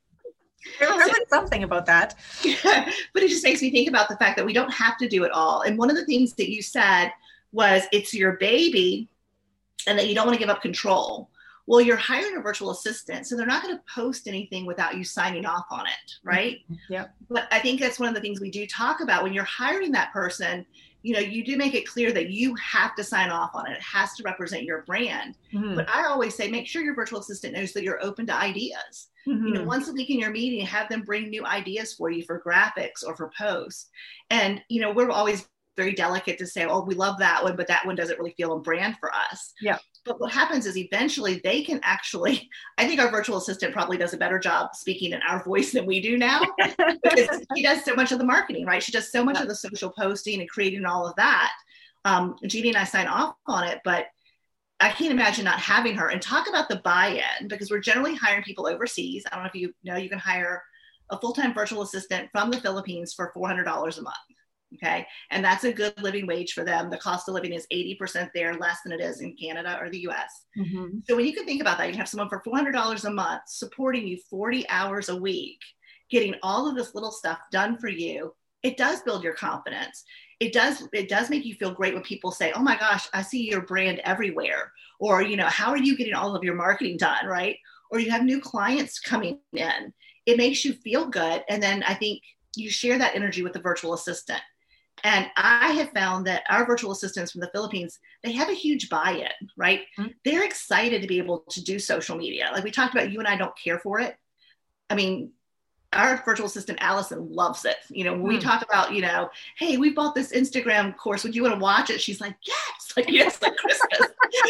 I remember something about that. Yeah, but it just makes me think about the fact that we don't have to do it all. And one of the things that you said was it's your baby and that you don't want to give up control. Well, you're hiring a virtual assistant, so they're not going to post anything without you signing off on it, right? Yeah. But I think that's one of the things we do talk about when you're hiring that person. You know, you do make it clear that you have to sign off on it. It has to represent your brand. Mm-hmm. But I always say, make sure your virtual assistant knows that you're open to ideas. Mm-hmm. You know, once a week in your meeting, have them bring new ideas for you for graphics or for posts. And, you know, we're always very delicate to say, oh, we love that one, but that one doesn't really feel on brand for us. Yeah. But what happens is eventually they can actually, I think our virtual assistant probably does a better job speaking in our voice than we do now, because she does so much of the marketing, right? She does so much yeah. of the social posting and creating all of that. Um, Jeannie and I sign off on it, but I can't imagine not having her. And talk about the buy-in, because we're generally hiring people overseas. I don't know if you know, you can hire a full-time virtual assistant from the Philippines for four hundred dollars a month. Okay. And that's a good living wage for them. The cost of living is eighty percent there, less than it is in Canada or the U S. Mm-hmm. So when you can think about that, you have someone for four hundred dollars a month supporting you forty hours a week, getting all of this little stuff done for you. It does build your confidence. it does, it does make you feel great when people say, oh my gosh, I see your brand everywhere. Or, you know, how are you getting all of your marketing done, right? Or you have new clients coming in. It makes you feel good. And then I think you share that energy with the virtual assistant. And I have found that our virtual assistants from the Philippines, they have a huge buy-in, right? Mm-hmm. They're excited to be able to do social media. Like we talked about, you and I don't care for it. I mean, our virtual assistant, Allison, loves it. You know, when mm-hmm. we talk about, you know, hey, we bought this Instagram course. Would you want to watch it? She's like, yes, like, yes, like Christmas.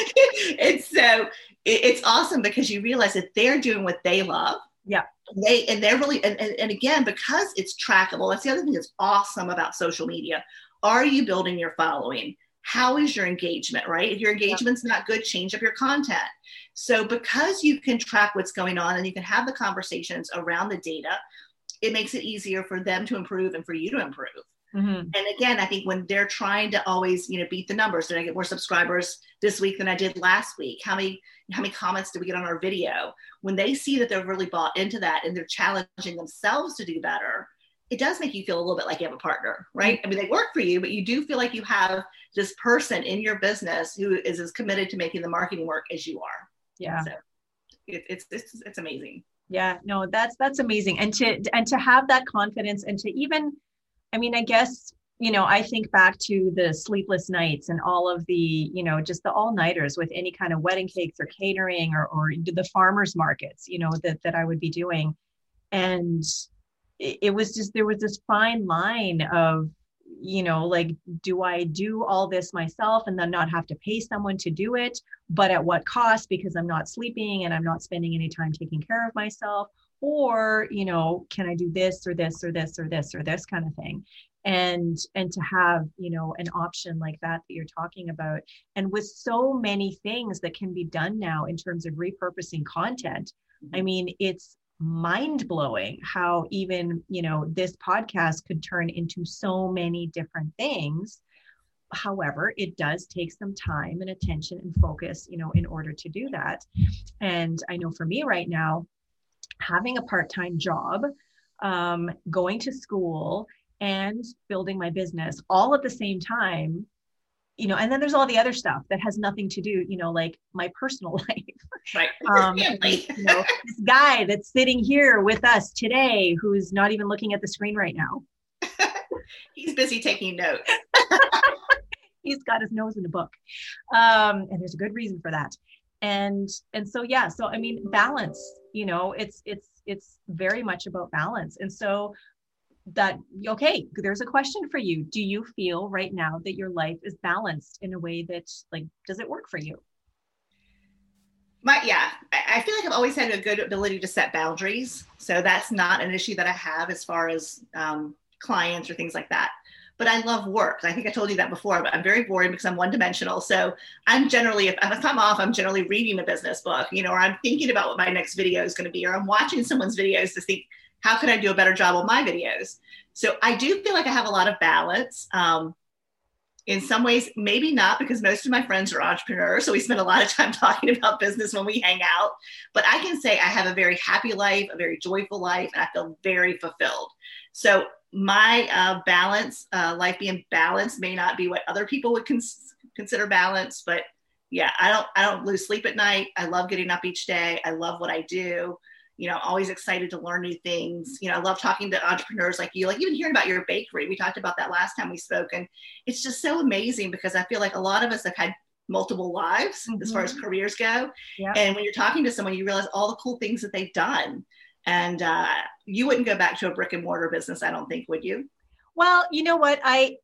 And so it, it's awesome because you realize that they're doing what they love. Yeah. They and they're really and, and, and again, because it's trackable, that's the other thing that's awesome about social media. Are you building your following? How is your engagement, right? If your engagement's not good, change up your content. So because you can track what's going on and you can have the conversations around the data, it makes it easier for them to improve and for you to improve. Mm-hmm. And again, I think when they're trying to always, you know, beat the numbers, did I get more subscribers this week than I did last week? How many, how many comments did we get on our video? When they see that they're really bought into that and they're challenging themselves to do better, it does make you feel a little bit like you have a partner, right? I mean, they work for you, but you do feel like you have this person in your business who is as committed to making the marketing work as you are. Yeah. So it, it's, it's, it's amazing. Yeah, no, that's, that's amazing. And to, and to have that confidence and to even, I mean, I guess, you know, I think back to the sleepless nights and all of the, you know, just the all-nighters with any kind of wedding cakes or catering or, or the farmers markets, you know, that, that I would be doing. And it, it was just, there was this fine line of, you know, like, do I do all this myself and then not have to pay someone to do it, but at what cost? Because I'm not sleeping and I'm not spending any time taking care of myself. Or, you know, can I do this or this or this or this or this kind of thing? And, and to have, you know, an option like that that you're talking about. And with so many things that can be done now in terms of repurposing content, I mean, it's mind blowing how even, you know, this podcast could turn into so many different things. However, it does take some time and attention and focus, you know, in order to do that. And I know for me right now, having a part-time job, um, going to school and building my business all at the same time, you know, and then there's all the other stuff that has nothing to do, you know, like my personal life. Right. um, you know, this guy that's sitting here with us today, who's not even looking at the screen right now. He's busy taking notes. He's got his nose in the book. Um, and there's a good reason for that. And, and so, yeah, so, I mean, balance, you know, it's, it's, it's very much about balance. And so that, okay, there's a question for you. Do you feel right now that your life is balanced in a way that, like, does it work for you? My, yeah, I feel like I've always had a good ability to set boundaries. So that's not an issue that I have as far as um, clients or things like that. But I love work. I think I told you that before, but I'm very boring because I'm one-dimensional. So I'm generally, if, if I'm off, I'm generally reading a business book, you know, or I'm thinking about what my next video is going to be, or I'm watching someone's videos to think, how can I do a better job with my videos? So I do feel like I have a lot of balance. Um, in some ways, maybe not, because most of my friends are entrepreneurs. So we spend a lot of time talking about business when we hang out. But I can say I have a very happy life, a very joyful life, and I feel very fulfilled. So my uh, balance, uh, life being balanced, may not be what other people would cons- consider balance, but yeah, I don't, I don't lose sleep at night. I love getting up each day. I love what I do. You know, always excited to learn new things. You know, I love talking to entrepreneurs like you, like even hearing about your bakery. We talked about that last time we spoke, and it's just so amazing because I feel like a lot of us have had multiple lives mm-hmm. as far as careers go. Yeah. And when you're talking to someone, you realize all the cool things that they've done. And uh, you wouldn't go back to a brick and mortar business, I don't think, would you? Well, you know what, I,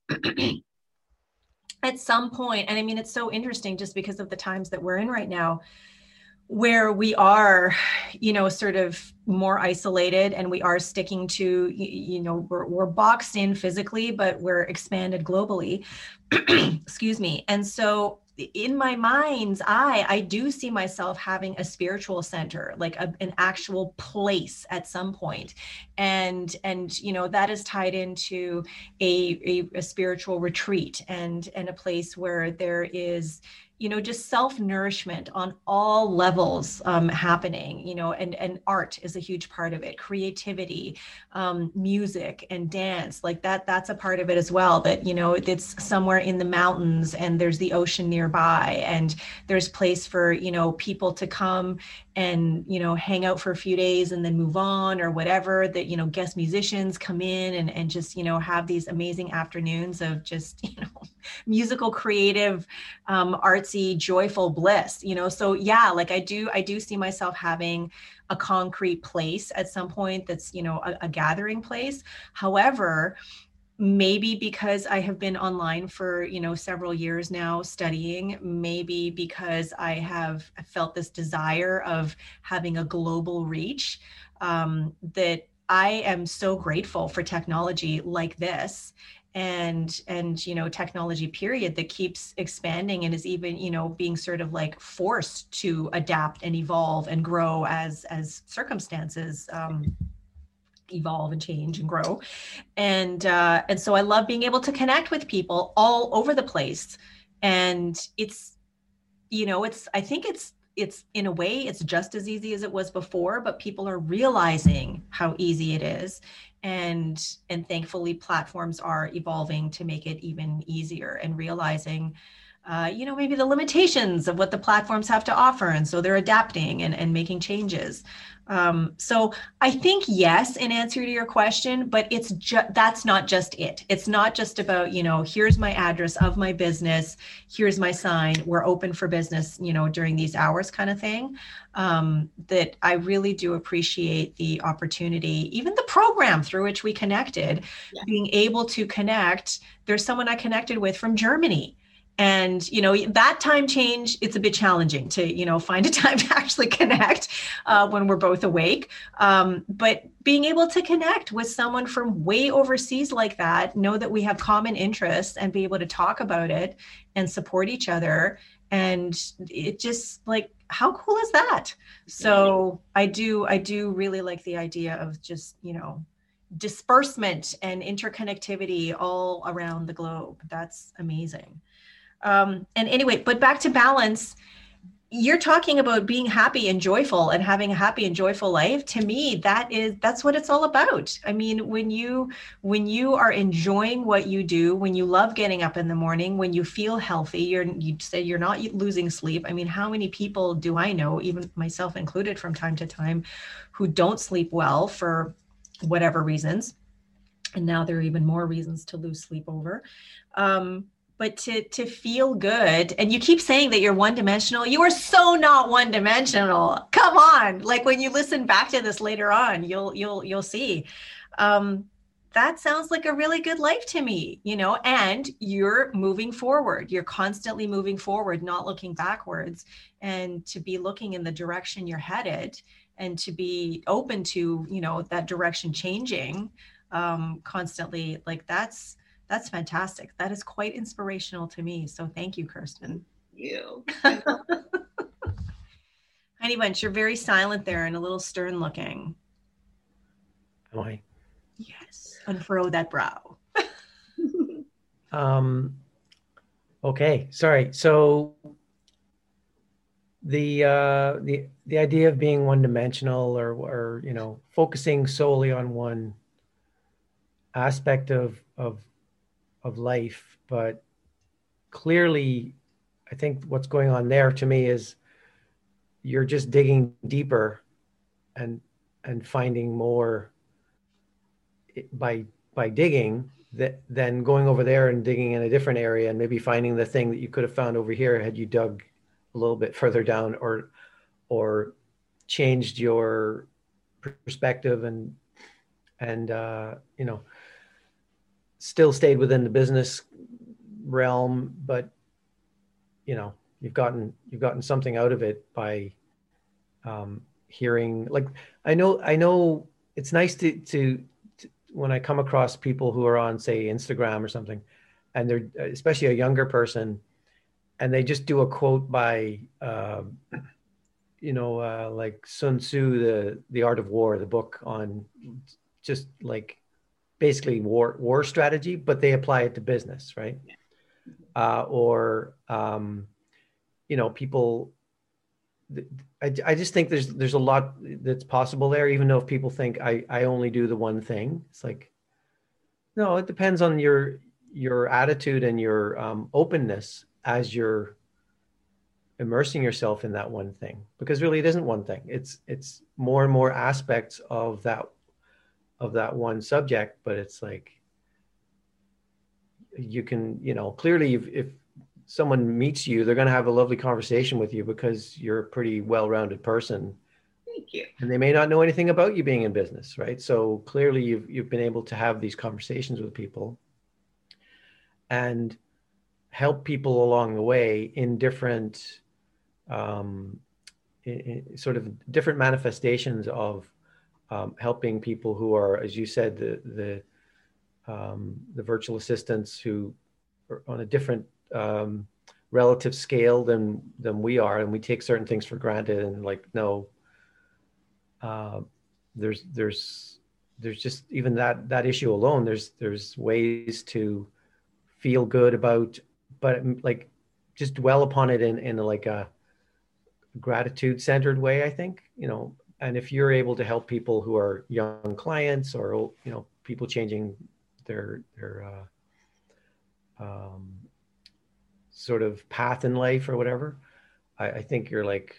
at some point, and I mean, it's so interesting just because of the times that we're in right now, where we are, you know, sort of more isolated and we are sticking to, you know, we're, we're boxed in physically, but we're expanded globally. Excuse me. And so in my mind's eye, I do see myself having a spiritual center, like a, an actual place at some point. And, and, you know, that is tied into a, a, a spiritual retreat and, and a place where there is, you know, just self-nourishment on all levels um, happening, you know, and, and art is a huge part of it, creativity, um, music and dance, like that, that's a part of it as well, that, you know, it's somewhere in the mountains and there's the ocean nearby and there's place for, you know, people to come and, you know, hang out for a few days and then move on or whatever, that, you know, guest musicians come in and, and just, you know, have these amazing afternoons of just, you know, musical, creative, um, artsy, joyful bliss, you know? So yeah, like I do, I do see myself having a concrete place at some point that's, you know, a, a gathering place. However, maybe because I have been online for, you know, several years now studying, maybe because I have felt this desire of having a global reach, um, that I am so grateful for technology like this and, and, you know, technology period that keeps expanding and is even, you know, being sort of like forced to adapt and evolve and grow as, as circumstances, um, evolve and change and grow. And, uh, and so I love being able to connect with people all over the place. And it's, you know, it's, I think it's, it's in a way, it's just as easy as it was before, but people are realizing how easy it is. And, and thankfully platforms are evolving to make it even easier and realizing, uh, you know, maybe the limitations of what the platforms have to offer. And so they're adapting and, and making changes. Um, so I think yes, in answer to your question, but it's just, that's not just it. It's not just about, you know, here's my address of my business. Here's my sign. We're open for business, you know, during these hours kind of thing. Um, that I really do appreciate the opportunity, even the program through which we connected, yeah. being able to connect. There's someone I connected with from Germany. And, you know, that time change, it's a bit challenging to, you know, find a time to actually connect uh, when we're both awake. Um, but being able to connect with someone from way overseas like that, know that we have common interests and be able to talk about it and support each other. And it just like, how cool is that? So I do, I do really like the idea of just, you know, disbursement and interconnectivity all around the globe. That's amazing. Um, and anyway, but back to balance, you're talking about being happy and joyful and having a happy and joyful life. To me, that is, that's what it's all about. I mean, when you, when you are enjoying what you do, when you love getting up in the morning, when you feel healthy, you're, you say you're not losing sleep. I mean, how many people do I know, even myself included from time to time, who don't sleep well for whatever reasons. And now there are even more reasons to lose sleep over. Um, But to to feel good, and you keep saying that you're one-dimensional. You are so not one-dimensional. Come on, like when you listen back to this later on, you'll you'll you'll see. Um, that sounds like a really good life to me, you know. And you're moving forward. You're constantly moving forward, not looking backwards. And to be looking in the direction you're headed, and to be open to, you know, that direction changing um, constantly. Like that's. That's fantastic. That is quite inspirational to me. So thank you, Kirsten. Thank you. Honey Bunch, you're very silent there and a little stern looking. Am I? Yes. Unfurrow that brow. um, okay. Sorry. So the uh, the the idea of being one dimensional or or you know focusing solely on one aspect of of of life, but clearly I think what's going on there to me is you're just digging deeper and and finding more by by digging that than going over there and digging in a different area and maybe finding the thing that you could have found over here had you dug a little bit further down or or changed your perspective and and uh you know still stayed within the business realm, but you know, you've gotten, you've gotten something out of it by um, hearing, like, I know, I know it's nice to, to, to, when I come across people who are on, say, Instagram or something, and they're, especially a younger person, and they just do a quote by, uh, you know, uh, like Sun Tzu, the, the Art of War, the book on just like, basically war war strategy, but they apply it to business, right? Uh, or um, you know, people, I, I just think there's there's a lot that's possible there, even though if people think I, I only do the one thing. It's like, no, it depends on your your attitude and your um, openness as you're immersing yourself in that one thing, because really it isn't one thing. It's it's more and more aspects of that of that one subject, but it's like you can, you know, clearly if, if someone meets you, they're going to have a lovely conversation with you because you're a pretty well-rounded person. Thank you. And they may not know anything about you being in business, right? So clearly you've you've been able to have these conversations with people and help people along the way in different um, in, in sort of different manifestations of um, helping people who are, as you said, the the um, the virtual assistants who are on a different um, relative scale than than we are, and we take certain things for granted, and like no, uh, there's there's there's just even that that issue alone. There's there's ways to feel good about, but like just dwell upon it in in like a gratitude centered way, I think, you know. And if you're able to help people who are young clients or, you know, people changing their their uh, um, sort of path in life or whatever, I, I think you're like,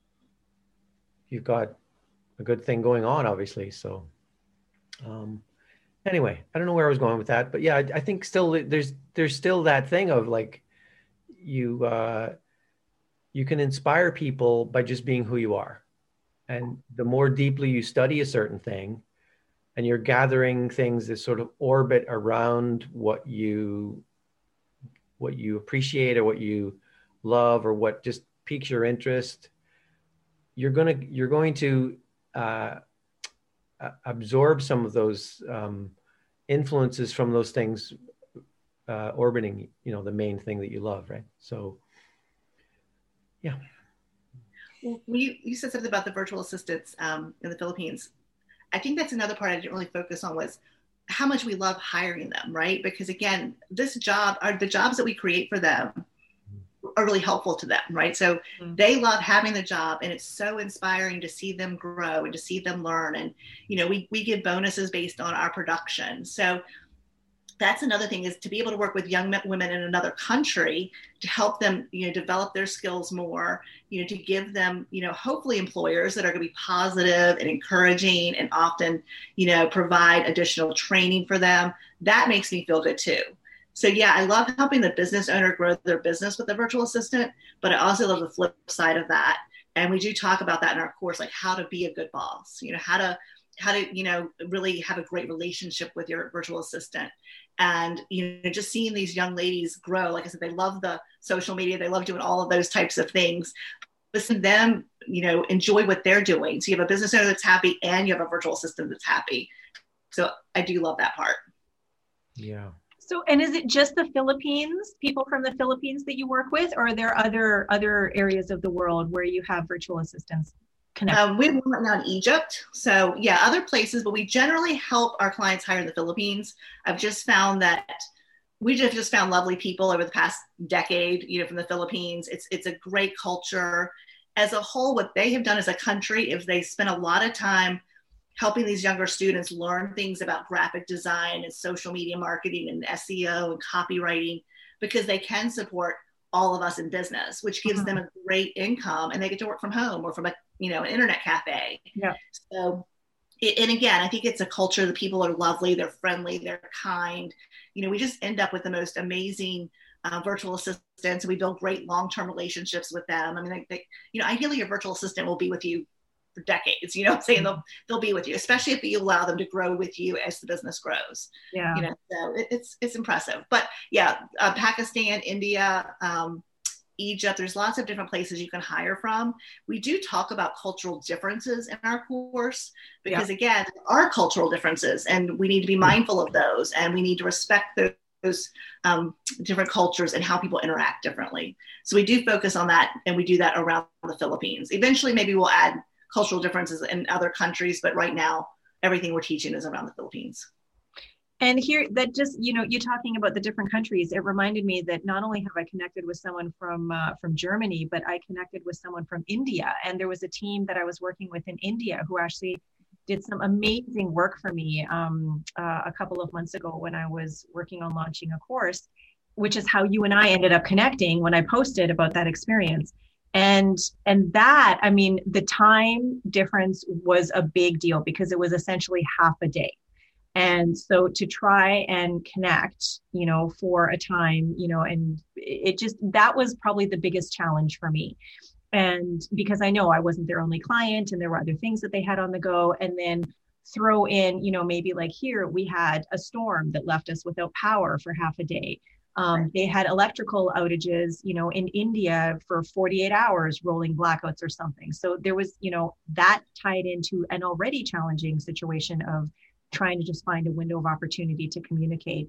you've got a good thing going on, obviously. So um, anyway, I don't know where I was going with that, but yeah, I, I think still there's there's still that thing of like you uh, you can inspire people by just being who you are. And the more deeply you study a certain thing and you're gathering things that sort of orbit around what you what you appreciate or what you love or what just piques your interest, you're gonna you're going to uh, absorb some of those um, influences from those things uh, orbiting, you know, the main thing that you love, right? So, yeah. Well, you, you said something about the virtual assistants um, in the Philippines. I think that's another part I didn't really focus on was how much we love hiring them, right? Because again, this job, are the jobs that we create for them are really helpful to them, right? So mm-hmm. they love having the job, and it's so inspiring to see them grow and to see them learn. And, you know, we, we give bonuses based on our production. So that's another thing, is to be able to work with young women in another country to help them, you know, develop their skills more, you know, to give them, you know, hopefully employers that are going to be positive and encouraging and often, you know, provide additional training for them. That makes me feel good too. So yeah, I love helping the business owner grow their business with a virtual assistant, but I also love the flip side of that. And we do talk about that in our course, like how to be a good boss, you know, how to how to, you know, really have a great relationship with your virtual assistant. And, you know, just seeing these young ladies grow, like I said, they love the social media, they love doing all of those types of things. Listen to them, you know, enjoy what they're doing. So you have a business owner that's happy and you have a virtual assistant that's happy. So I do love that part. Yeah. So, and is it just the Philippines, people from the Philippines that you work with, or are there other other areas of the world where you have virtual assistants? Um, we have one now in Egypt. So yeah, other places, but we generally help our clients hire in the Philippines. I've just found that we have just found lovely people over the past decade, you know, from the Philippines. It's, it's a great culture. As a whole, what they have done as a country is they spend a lot of time helping these younger students learn things about graphic design and social media marketing and S E O and copywriting, because they can support all of us in business, which gives mm-hmm. them a great income, and they get to work from home or from a, you know, an internet cafe. Yeah. So, and again, I think it's a culture. The people are lovely, they're friendly, they're kind. You know, we just end up with the most amazing uh, virtual assistants. We build great long-term relationships with them. I mean, they, they, you know, ideally your virtual assistant will be with you for decades, you know what I'm saying? They'll, they'll be with you, especially if you allow them to grow with you as the business grows. Yeah. You know, so it, it's, it's impressive. But yeah, uh, Pakistan, India, um, Egypt, there's lots of different places you can hire from. We do talk about cultural differences in our course because yeah. again, there are cultural differences and we need to be mindful of those, and we need to respect those those um, different cultures and how people interact differently. So we do focus on that, and we do that around the Philippines. Eventually, maybe we'll add cultural differences in other countries, but right now, everything we're teaching is around the Philippines. And here, that just, you know, you talking about the different countries, it reminded me that not only have I connected with someone from uh, from Germany, but I connected with someone from India. And there was a team that I was working with in India who actually did some amazing work for me um, uh, a couple of months ago when I was working on launching a course, which is how you and I ended up connecting when I posted about that experience. And and that, I mean, the time difference was a big deal because it was essentially half a day. And so to try and connect, you know, for a time, you know, and it just, that was probably the biggest challenge for me. And because I know I wasn't their only client and there were other things that they had on the go. And then throw in, you know, maybe like here we had a storm that left us without power for half a day. Um, they had electrical outages, you know, in India for forty-eight hours, rolling blackouts or something. So there was, you know, that tied into an already challenging situation of trying to just find a window of opportunity to communicate.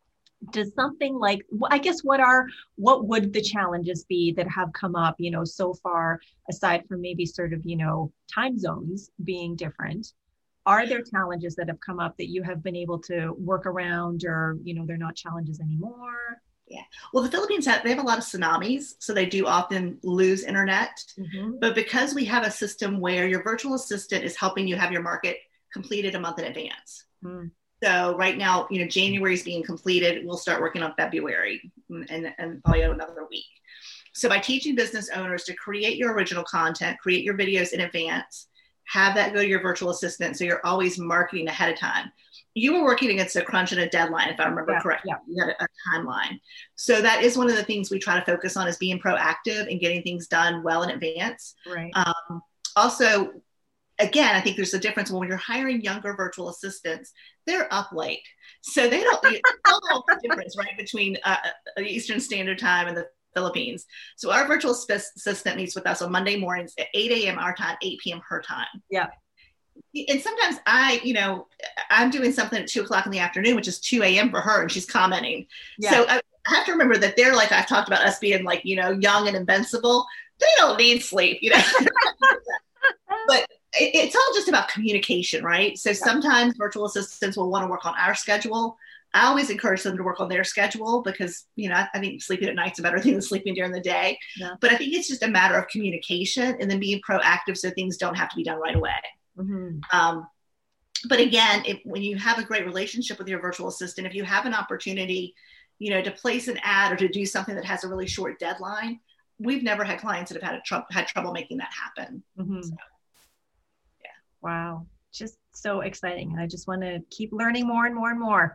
Does something like, I guess, what are, what would the challenges be that have come up, you know, so far, aside from maybe sort of, you know, time zones being different? Are there challenges that have come up that you have been able to work around, or, you know, they're not challenges anymore? Yeah. Well, the Philippines, have, they have a lot of tsunamis, so they do often lose internet. Mm-hmm. But because we have a system where your virtual assistant is helping you have your market completed a month in advance. Mm. So right now, you know, January is being completed. We'll start working on February and, and probably another week. So by teaching business owners to create your original content, create your videos in advance, have that go to your virtual assistant, so you're always marketing ahead of time. You were working against a crunch and a deadline, if I remember yeah, correctly. Yeah. You had a, a timeline. So that is one of the things we try to focus on, is being proactive and getting things done well in advance. Right. Um, also, again, I think there's a difference when you're hiring younger virtual assistants, they're up late. So they don't, you don't know the difference, right, between uh, Eastern Standard Time and the Philippines. So our virtual assistant meets with us on Monday mornings at eight a.m. our time, eight p.m. her time. Yeah. And sometimes I, you know, I'm doing something at two o'clock in the afternoon, which is two a.m. for her, and she's commenting. Yeah. So I have to remember that they're like, I've talked about us being like, you know, young and invincible. They don't need sleep, you know. But it's all just about communication, right? So sometimes virtual assistants will want to work on our schedule. I always encourage them to work on their schedule because, you know, I think sleeping at night's a better thing than sleeping during the day. Yeah. But I think it's just a matter of communication and then being proactive so things don't have to be done right away. Mm-hmm. Um, but again, if, when you have a great relationship with your virtual assistant, if you have an opportunity, you know, to place an ad or to do something that has a really short deadline, we've never had clients that have had, a tr- had trouble making that happen. Mm-hmm. So. Wow. Just so exciting. I just want to keep learning more and more and more.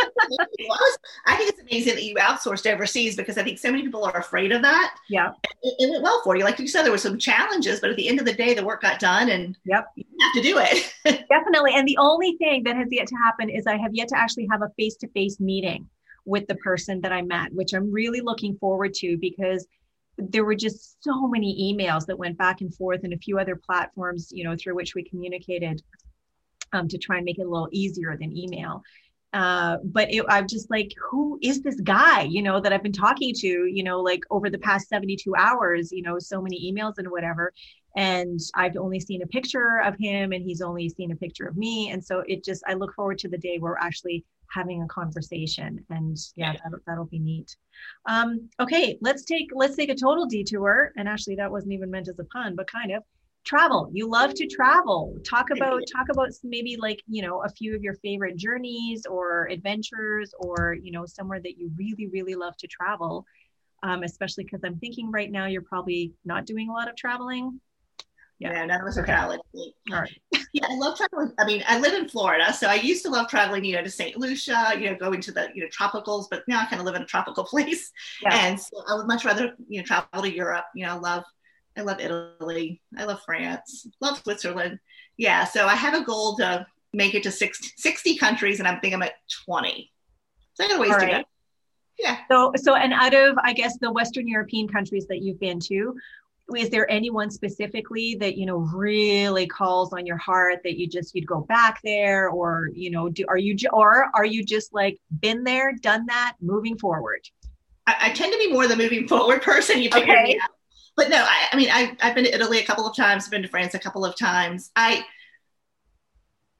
Well, I think it's amazing that you outsourced overseas, because I think so many people are afraid of that. Yeah. It, it went well for you. Like you said, there were some challenges, but at the end of the day, the work got done, and yep, you have to do it. Definitely. And the only thing that has yet to happen is I have yet to actually have a face-to-face meeting with the person that I met, which I'm really looking forward to, because there were just so many emails that went back and forth, and a few other platforms, you know, through which we communicated um, to try and make it a little easier than email. Uh, but it, I'm just like, who is this guy, you know, that I've been talking to, you know, like over the past seventy-two hours, you know, so many emails and whatever. And I've only seen a picture of him and he's only seen a picture of me. And so it just, I look forward to the day where we're actually having a conversation, and yeah, that'll, that'll be neat. Um, okay, let's take, let's take a total detour. And actually that wasn't even meant as a pun, but kind of. Travel. You love to travel. Talk about, talk about maybe like, you know, a few of your favorite journeys or adventures, or, you know, somewhere that you really, really love to travel. Um, especially because I'm thinking right now, you're probably not doing a lot of traveling. Yeah, yeah, none of us are traveling. All right. Yeah, I love traveling. I mean, I live in Florida, so I used to love traveling, you know, to Saint Lucia, you know, going to the, you know, tropicals, but now I kind of live in a tropical place. Yeah. And so I would much rather, you know, travel to Europe. You know, I love, I love Italy. I love France, love Switzerland. Yeah. So I have a goal to make it to sixty, sixty countries, and I think I'm at twenty. So I got a ways All to right. go. Yeah. So, so, and out of, I guess, the Western European countries that you've been to, is there anyone specifically that, you know, really calls on your heart that you just, you'd go back there, or, you know, do, are you, or are you just like been there, done that, moving forward? I, I tend to be more the moving forward person. You figured okay. me out. But no, I, I mean, I, I've been to Italy a couple of times, been to France a couple of times. I,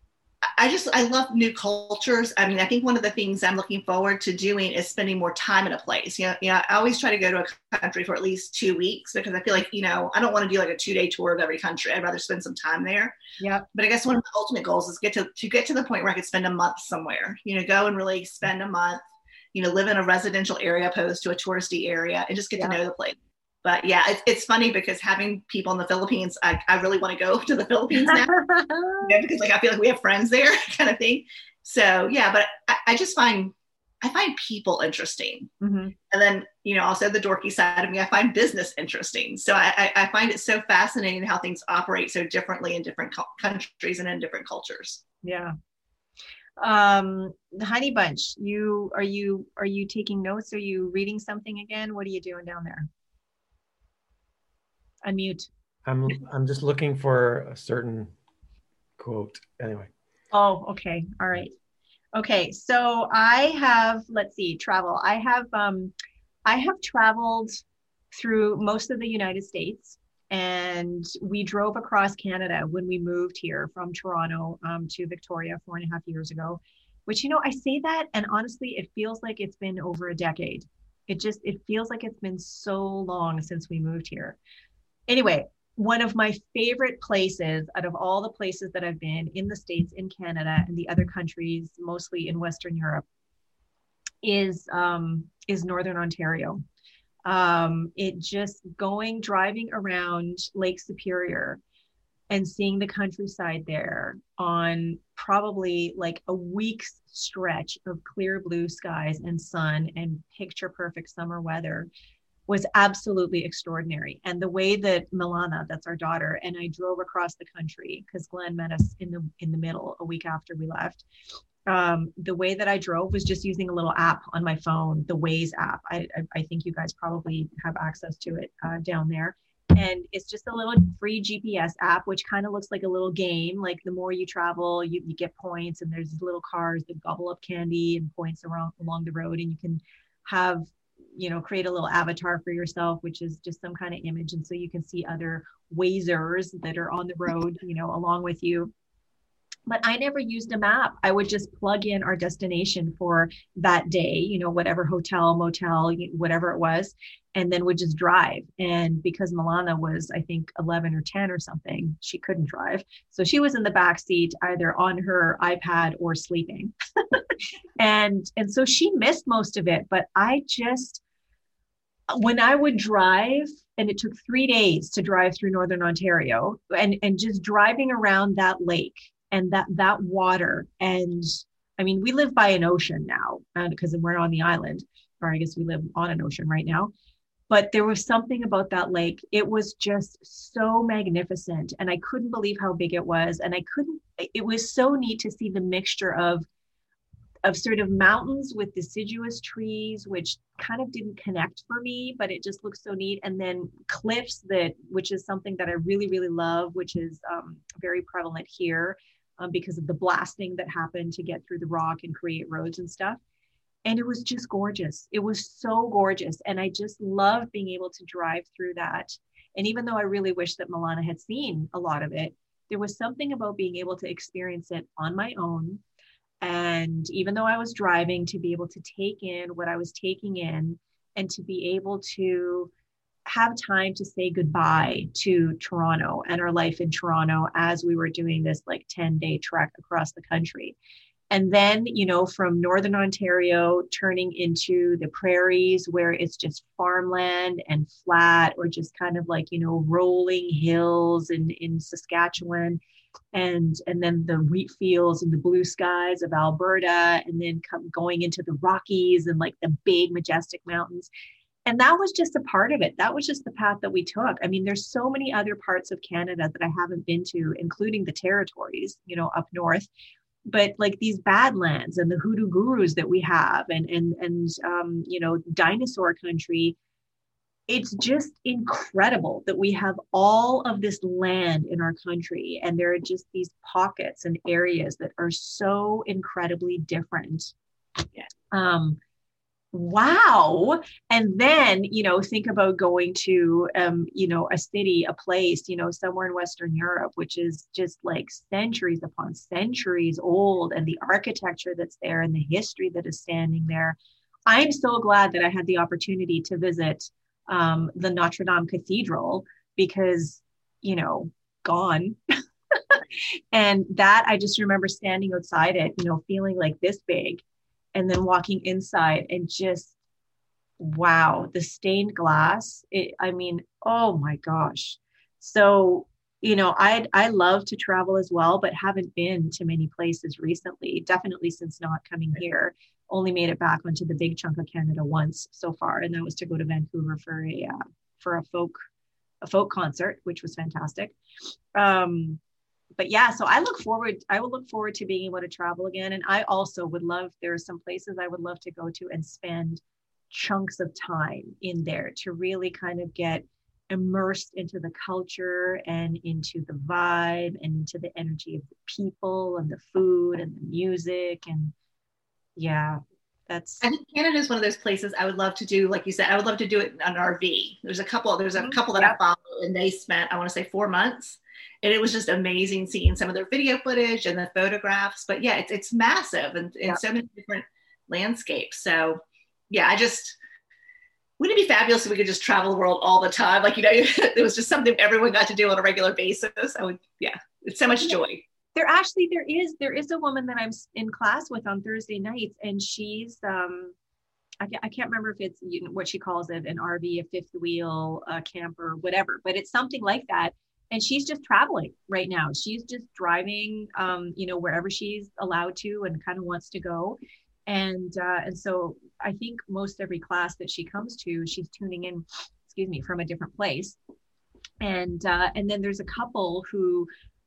I just, I love new cultures. I mean, I think one of the things I'm looking forward to doing is spending more time in a place. You know, you know, I always try to go to a country for at least two weeks because I feel like, you know, I don't want to do like a two day tour of every country. I'd rather spend some time there. Yeah. But I guess one of my ultimate goals is get to, to get to the point where I could spend a month somewhere, you know, go and really spend a month, you know, live in a residential area opposed to a touristy area and just get yeah. to know the place. But yeah, it's, it's funny because having people in the Philippines, I, I really want to go to the Philippines now you know, because like I feel like we have friends there kind of thing. So yeah, but I, I just find I find people interesting, mm-hmm. and then you know also the dorky side of me, I find business interesting. So I, I, I find it so fascinating how things operate so differently in different co- countries and in different cultures. Yeah. Um, the Honey Bunch, you are you are you taking notes? Are you reading something again? What are you doing down there? Unmute. I'm I'm just looking for a certain quote. Anyway. Oh, okay. All right. Okay. So I have, let's see, travel. I have um I have traveled through most of the United States, and we drove across Canada when we moved here from Toronto um, to Victoria four and a half years ago, which, you know, I say that and honestly, it feels like it's been over a decade. It just, it feels like it's been so long since we moved here. Anyway, one of my favorite places out of all the places that I've been in the States, in Canada, and the other countries, mostly in Western Europe, is um, is Northern Ontario. Um, it just going, driving around Lake Superior and seeing the countryside there on probably like a week's stretch of clear blue skies and sun and picture perfect summer weather was absolutely extraordinary. And the way that Milana, that's our daughter, and I drove across the country because Glenn met us in the in the middle a week after we left. Um, the way that I drove was just using a little app on my phone, the Waze app. I, I, I think you guys probably have access to it uh, down there. And it's just a little free G P S app, which kind of looks like a little game. Like the more you travel, you, you get points, and there's these little cars that gobble up candy and points around along the road, and you can have, you know, create a little avatar for yourself, which is just some kind of image. And so you can see other Wazers that are on the road, you know, along with you. But I never used a map. I would just plug in our destination for that day, you know, whatever hotel, motel, whatever it was, and then would just drive. And because Milana was, I think, eleven or ten or something, she couldn't drive. So she was in the back seat, either on her iPad or sleeping. and, and so she missed most of it. But I just, when I would drive, and it took three days to drive through Northern Ontario, and, and just driving around that lake, and that that water, and I mean, we live by an ocean now uh, because we're on the island, or I guess we live on an ocean right now. But there was something about that lake. It was just so magnificent, and I couldn't believe how big it was. And I couldn't. It was so neat to see the mixture of of sort of mountains with deciduous trees, which kind of didn't connect for me, but it just looks so neat. And then cliffs, that which is something that I really, really love, which is um, very prevalent here. Um, because of the blasting that happened to get through the rock and create roads and stuff. And it was just gorgeous. It was so gorgeous. And I just loved being able to drive through that. And even though I really wish that Milana had seen a lot of it, there was something about being able to experience it on my own. And even though I was driving, to be able to take in what I was taking in, and to be able to have time to say goodbye to Toronto and our life in Toronto as we were doing this like ten day trek across the country. And then, you know, from Northern Ontario turning into the prairies where it's just farmland and flat, or just kind of like, you know, rolling hills in, in Saskatchewan, and, and then the wheat fields and the blue skies of Alberta, and then come, going into the Rockies and like the big majestic mountains. And that was just a part of it. That was just the path that we took. I mean, there's so many other parts of Canada that I haven't been to, including the territories, you know, up north. But like these Badlands and the Hoodoo Gurus that we have, and, and, and um, you know, dinosaur country, it's just incredible that we have all of this land in our country. And there are just these pockets and areas that are so incredibly different. Yeah. Um, wow. And then, you know, think about going to, um, you know, a city, a place, you know, somewhere in Western Europe, which is just like centuries upon centuries old, and the architecture that's there and the history that is standing there. I'm so glad that I had the opportunity to visit um, the Notre Dame Cathedral, because, you know, gone. And that, I just remember standing outside it, you know, feeling like this big, and then walking inside and just, wow, the stained glass. It, I mean, oh my gosh. So, you know, I I love to travel as well, but haven't been to many places recently. Definitely since not coming here. Only made it back onto the big chunk of Canada once so far, and that was to go to Vancouver for a uh, for a folk a folk concert, which was fantastic. Um, but yeah, so I look forward, I will look forward to being able to travel again. And I also would love, there are some places I would love to go to and spend chunks of time in there to really kind of get immersed into the culture and into the vibe and into the energy of the people and the food and the music. And yeah, that's. I think Canada is one of those places I would love to do. Like you said, I would love to do it in an R V. There's a couple, there's a couple that Yep. I follow, and they spent, I want to say four months. And it was just amazing seeing some of their video footage and the photographs. But yeah, it's, it's massive and in Yep. so many different landscapes. So yeah, I just, wouldn't it be fabulous if we could just travel the world all the time? Like, you know, it was just something everyone got to do on a regular basis. I would, yeah, it's so much joy. There actually, there is, there is a woman that I'm in class with on Thursday nights, and she's, um, I can't, I can't remember if it's, you know, what she calls it, an R V, a fifth wheel, a camper, whatever, but it's something like that. And she's just traveling right now. She's just driving, um, you know, wherever she's allowed to and kind of wants to go. And, uh, and so I think most every class that she comes to, she's tuning in, excuse me, from a different place. And, uh, and then there's a couple who,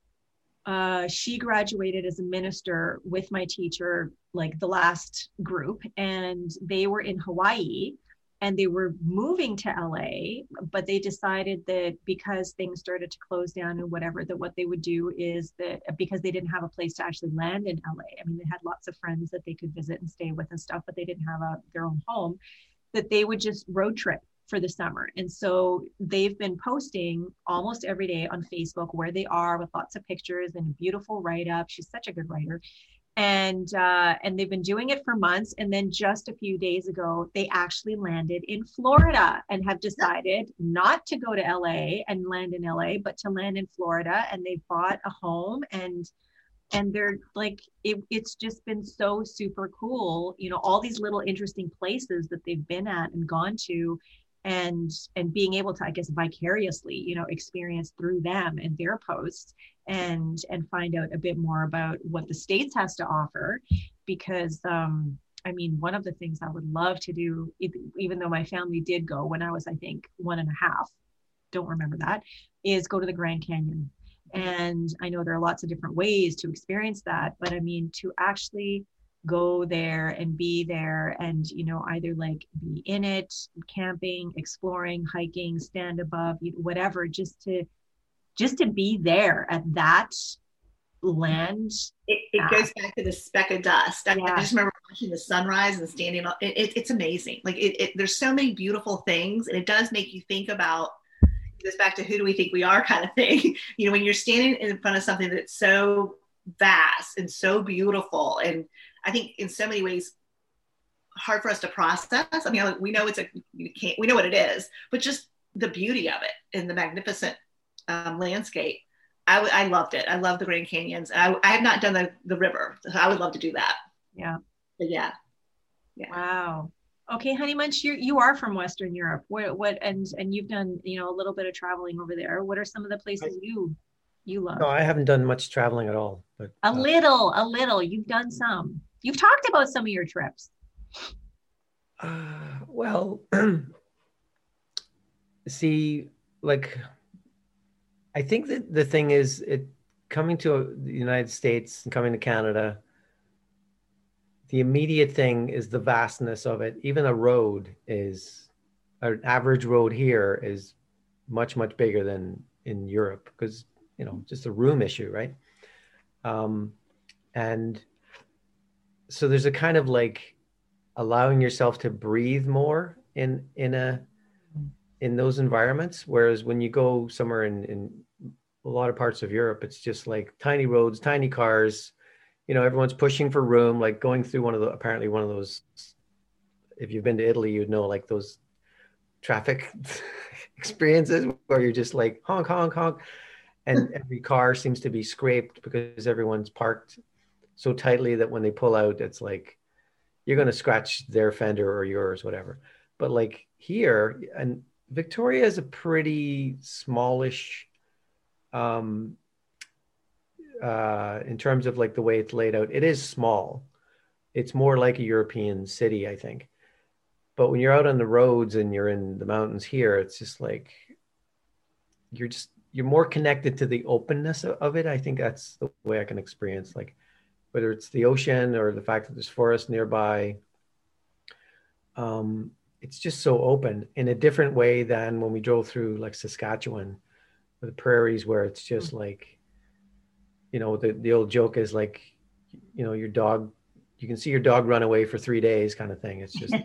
uh, she graduated as a minister with my teacher, like the last group, and they were in Hawaii. And they were moving to L A, but they decided that because things started to close down and whatever, that what they would do is that because they didn't have a place to actually land in L A, I mean, they had lots of friends that they could visit and stay with and stuff, but they didn't have a, their own home, that they would just road trip for the summer. And so they've been posting almost every day on Facebook where they are, with lots of pictures and a beautiful write-up. She's such a good writer. And uh, and they've been doing it for months. And then just a few days ago, they actually landed in Florida and have decided not to go to L A and land in L A, but to land in Florida. And they bought a home, and and they're like, it, it's just been so super cool. You know, all these little interesting places that they've been at and gone to, and and being able to, I guess, vicariously, you know, experience through them and their posts, and and find out a bit more about what the States has to offer. Because um I mean, one of the things I would love to do, even though my family did go when I was, I think, one and a half, don't remember that, is go to the Grand Canyon. And I know there are lots of different ways to experience that, but I mean, to actually go there and be there and, you know, either like be in it, camping, exploring, hiking, stand above, whatever, just to just to be there at that land. It, it goes back to the speck of dust. I, Yeah. I just remember watching the sunrise and standing up. It, it, it's amazing. Like it, it, there's so many beautiful things, and it does make you think about, it goes back to who do we think we are kind of thing. You know, when you're standing in front of something that's so vast and so beautiful, and I think in so many ways hard for us to process. I mean, we know it's a, you can't, we know what it is, but just the beauty of it and the magnificent um, landscape. I, w- I loved it. I love the Grand Canyons. I, I have not done the, the river. So I would love to do that. Yeah. But yeah. Yeah. Wow. Okay, Honey Munch, you you are from Western Europe. What what and and you've done, you know, a little bit of traveling over there. What are some of the places you you love? No, I haven't done much traveling at all. But A uh, little, a little. You've done some. You've talked about some of your trips. uh, well, see, like, I think that the thing is, it coming to the United States and coming to Canada, the immediate thing is the vastness of it. Even a road is, an average road here is much, much bigger than in Europe because, you know, just a room issue, right? Um, and so there's a kind of like allowing yourself to breathe more in in a in those environments. Whereas when you go somewhere in in a lot of parts of Europe, it's just like tiny roads, tiny cars. You know, everyone's pushing for room. Like going through one of the apparently one of those. If you've been to Italy, you'd know like those traffic experiences where you're just like honk, honk, honk, and every car seems to be scraped because everyone's parked so tightly that when they pull out, it's like you're going to scratch their fender or yours, whatever. But like here, and Victoria is a pretty smallish, um, uh, in terms of like the way it's laid out. It is small. It's more like a European city, I think. But when you're out on the roads and you're in the mountains here, it's just like you're just you're more connected to the openness of it. I think that's the way I can experience, like whether it's the ocean or the fact that there's forest nearby. Um, it's just so open in a different way than when we drove through like Saskatchewan or the prairies, where it's just like, you know, the, the old joke is like, you know, your dog, you can see your dog run away for three days kind of thing. It's just,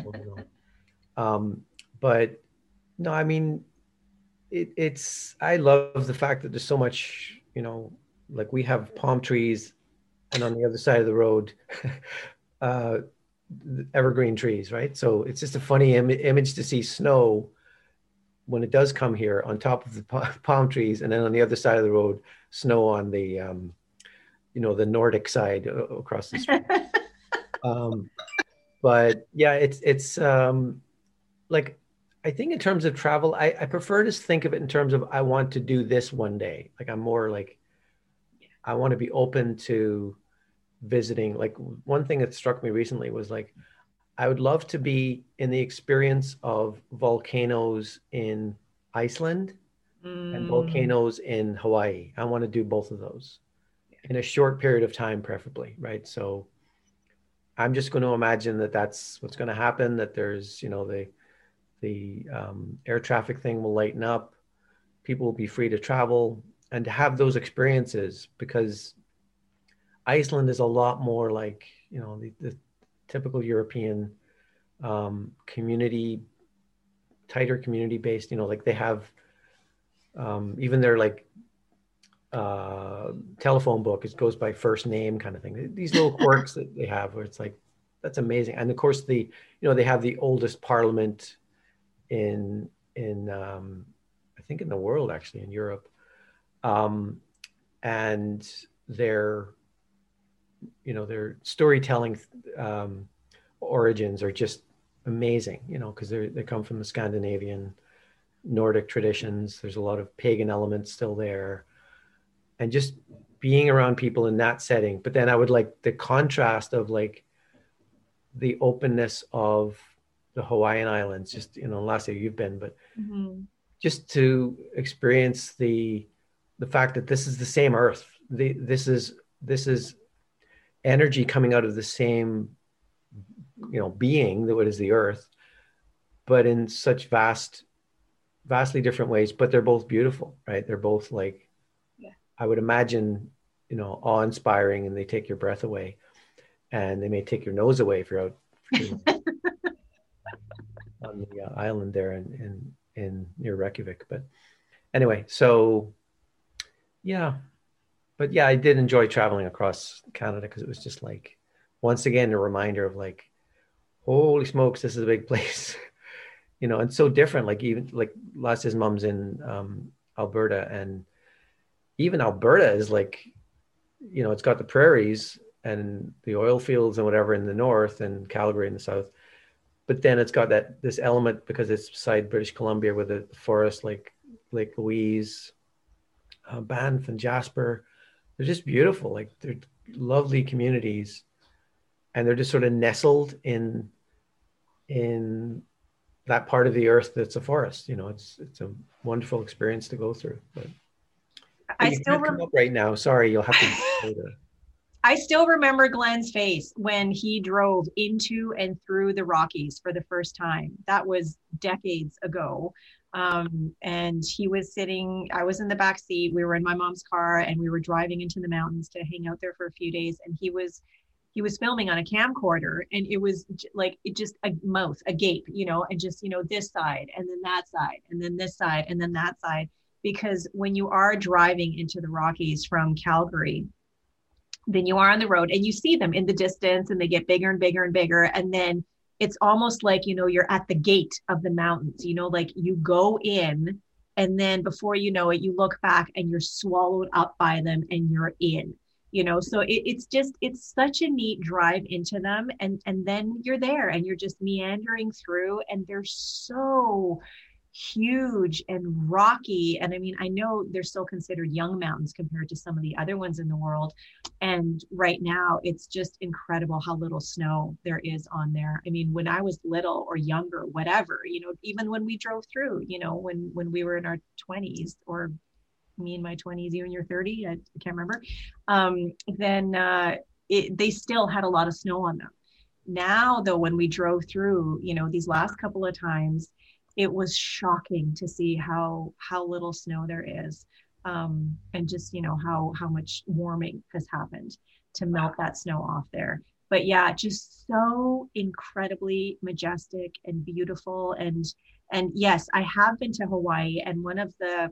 um, but no, I mean, it, it's, I love the fact that there's so much, you know, like we have palm trees and on the other side of the road, uh, evergreen trees, right? So it's just a funny Im- image to see snow when it does come here on top of the pa- palm trees, and then on the other side of the road, snow on the, um, you know, the Nordic side uh, across the street. um, but yeah, it's it's um, like I think in terms of travel, I, I prefer to think of it in terms of I want to do this one day. Like I'm more like I want to be open to visiting. Like one thing that struck me recently was like I would love to be in the experience of volcanoes in Iceland mm. and volcanoes in Hawaii. I want to do both of those in a short period of time, preferably, right? So I'm just going to imagine that that's what's going to happen, that there's, you know, the the um, air traffic thing will lighten up, people will be free to travel and to have those experiences, because Iceland is a lot more like, you know, the, the typical European um, community, tighter community based, you know, like they have um, even their like uh, telephone book, it goes by first name kind of thing. These little quirks that they have where it's like, that's amazing. And of course the, you know, they have the oldest parliament in, in um, I think in the world, actually in Europe. Um, and their, you know, their storytelling um, origins are just amazing, you know, because they they come from the Scandinavian Nordic traditions. There's a lot of pagan elements still there, and just being around people in that setting. But then I would like the contrast of like the openness of the Hawaiian Islands, just, you know, last year you've been, but mm-hmm. just to experience the the fact that this is the same earth. The, this is this is energy coming out of the same, you know, being that is the earth, but in such vast, vastly different ways, but they're both beautiful, right? They're both like, yeah. I would imagine, you know, awe-inspiring, and they take your breath away, and they may take your nose away if you're out you know, on the uh, island there in, in, in near Reykjavik. But anyway, so yeah, but yeah, I did enjoy traveling across Canada because it was just like, once again, a reminder of like, holy smokes, this is a big place, you know, and so different. Like even like Lass's mom's in um, Alberta, and even Alberta is like, you know, it's got the prairies and the oil fields and whatever in the north, and Calgary in the south. But then it's got that this element because it's beside British Columbia with the forest, like Lake Louise, uh, Banff and Jasper. They're just beautiful. Like they're lovely communities, and they're just sort of nestled in in that part of the earth that's a forest. You know, it's it's a wonderful experience to go through. But I still remember right now. Sorry, you'll have to later. I still remember Glenn's face when he drove into and through the Rockies for the first time. That was decades ago. Um, and he was sitting, I was in the back seat. We were in my mom's car and we were driving into the mountains to hang out there for a few days. And he was he was filming on a camcorder, and it was like, it just a mouth, a gape, you know, and just, you know, this side and then that side and then this side and then that side. Because when you are driving into the Rockies from Calgary, then you are on the road and you see them in the distance and they get bigger and bigger and bigger. And then it's almost like, you know, you're at the gate of the mountains, you know, like you go in and then before you know it, you look back and you're swallowed up by them and you're in. You know, so it, it's just, it's such a neat drive into them. And, and then you're there and you're just meandering through, and they're so huge and rocky. And I mean, I know they're still considered young mountains compared to some of the other ones in the world. And right now it's just incredible how little snow there is on there. I mean, when I was little or younger, whatever, you know, even when we drove through, you know, when, when we were in our twenties, or me in my twenties, you in your thirty, I, I can't remember, um, then uh, it, they still had a lot of snow on them. Now, though, when we drove through, you know, these last couple of times, it was shocking to see how how little snow there is, um, and just, you know, how how much warming has happened to melt that snow off there. But yeah, just so incredibly majestic and beautiful. And and yes, I have been to Hawaii, and one of the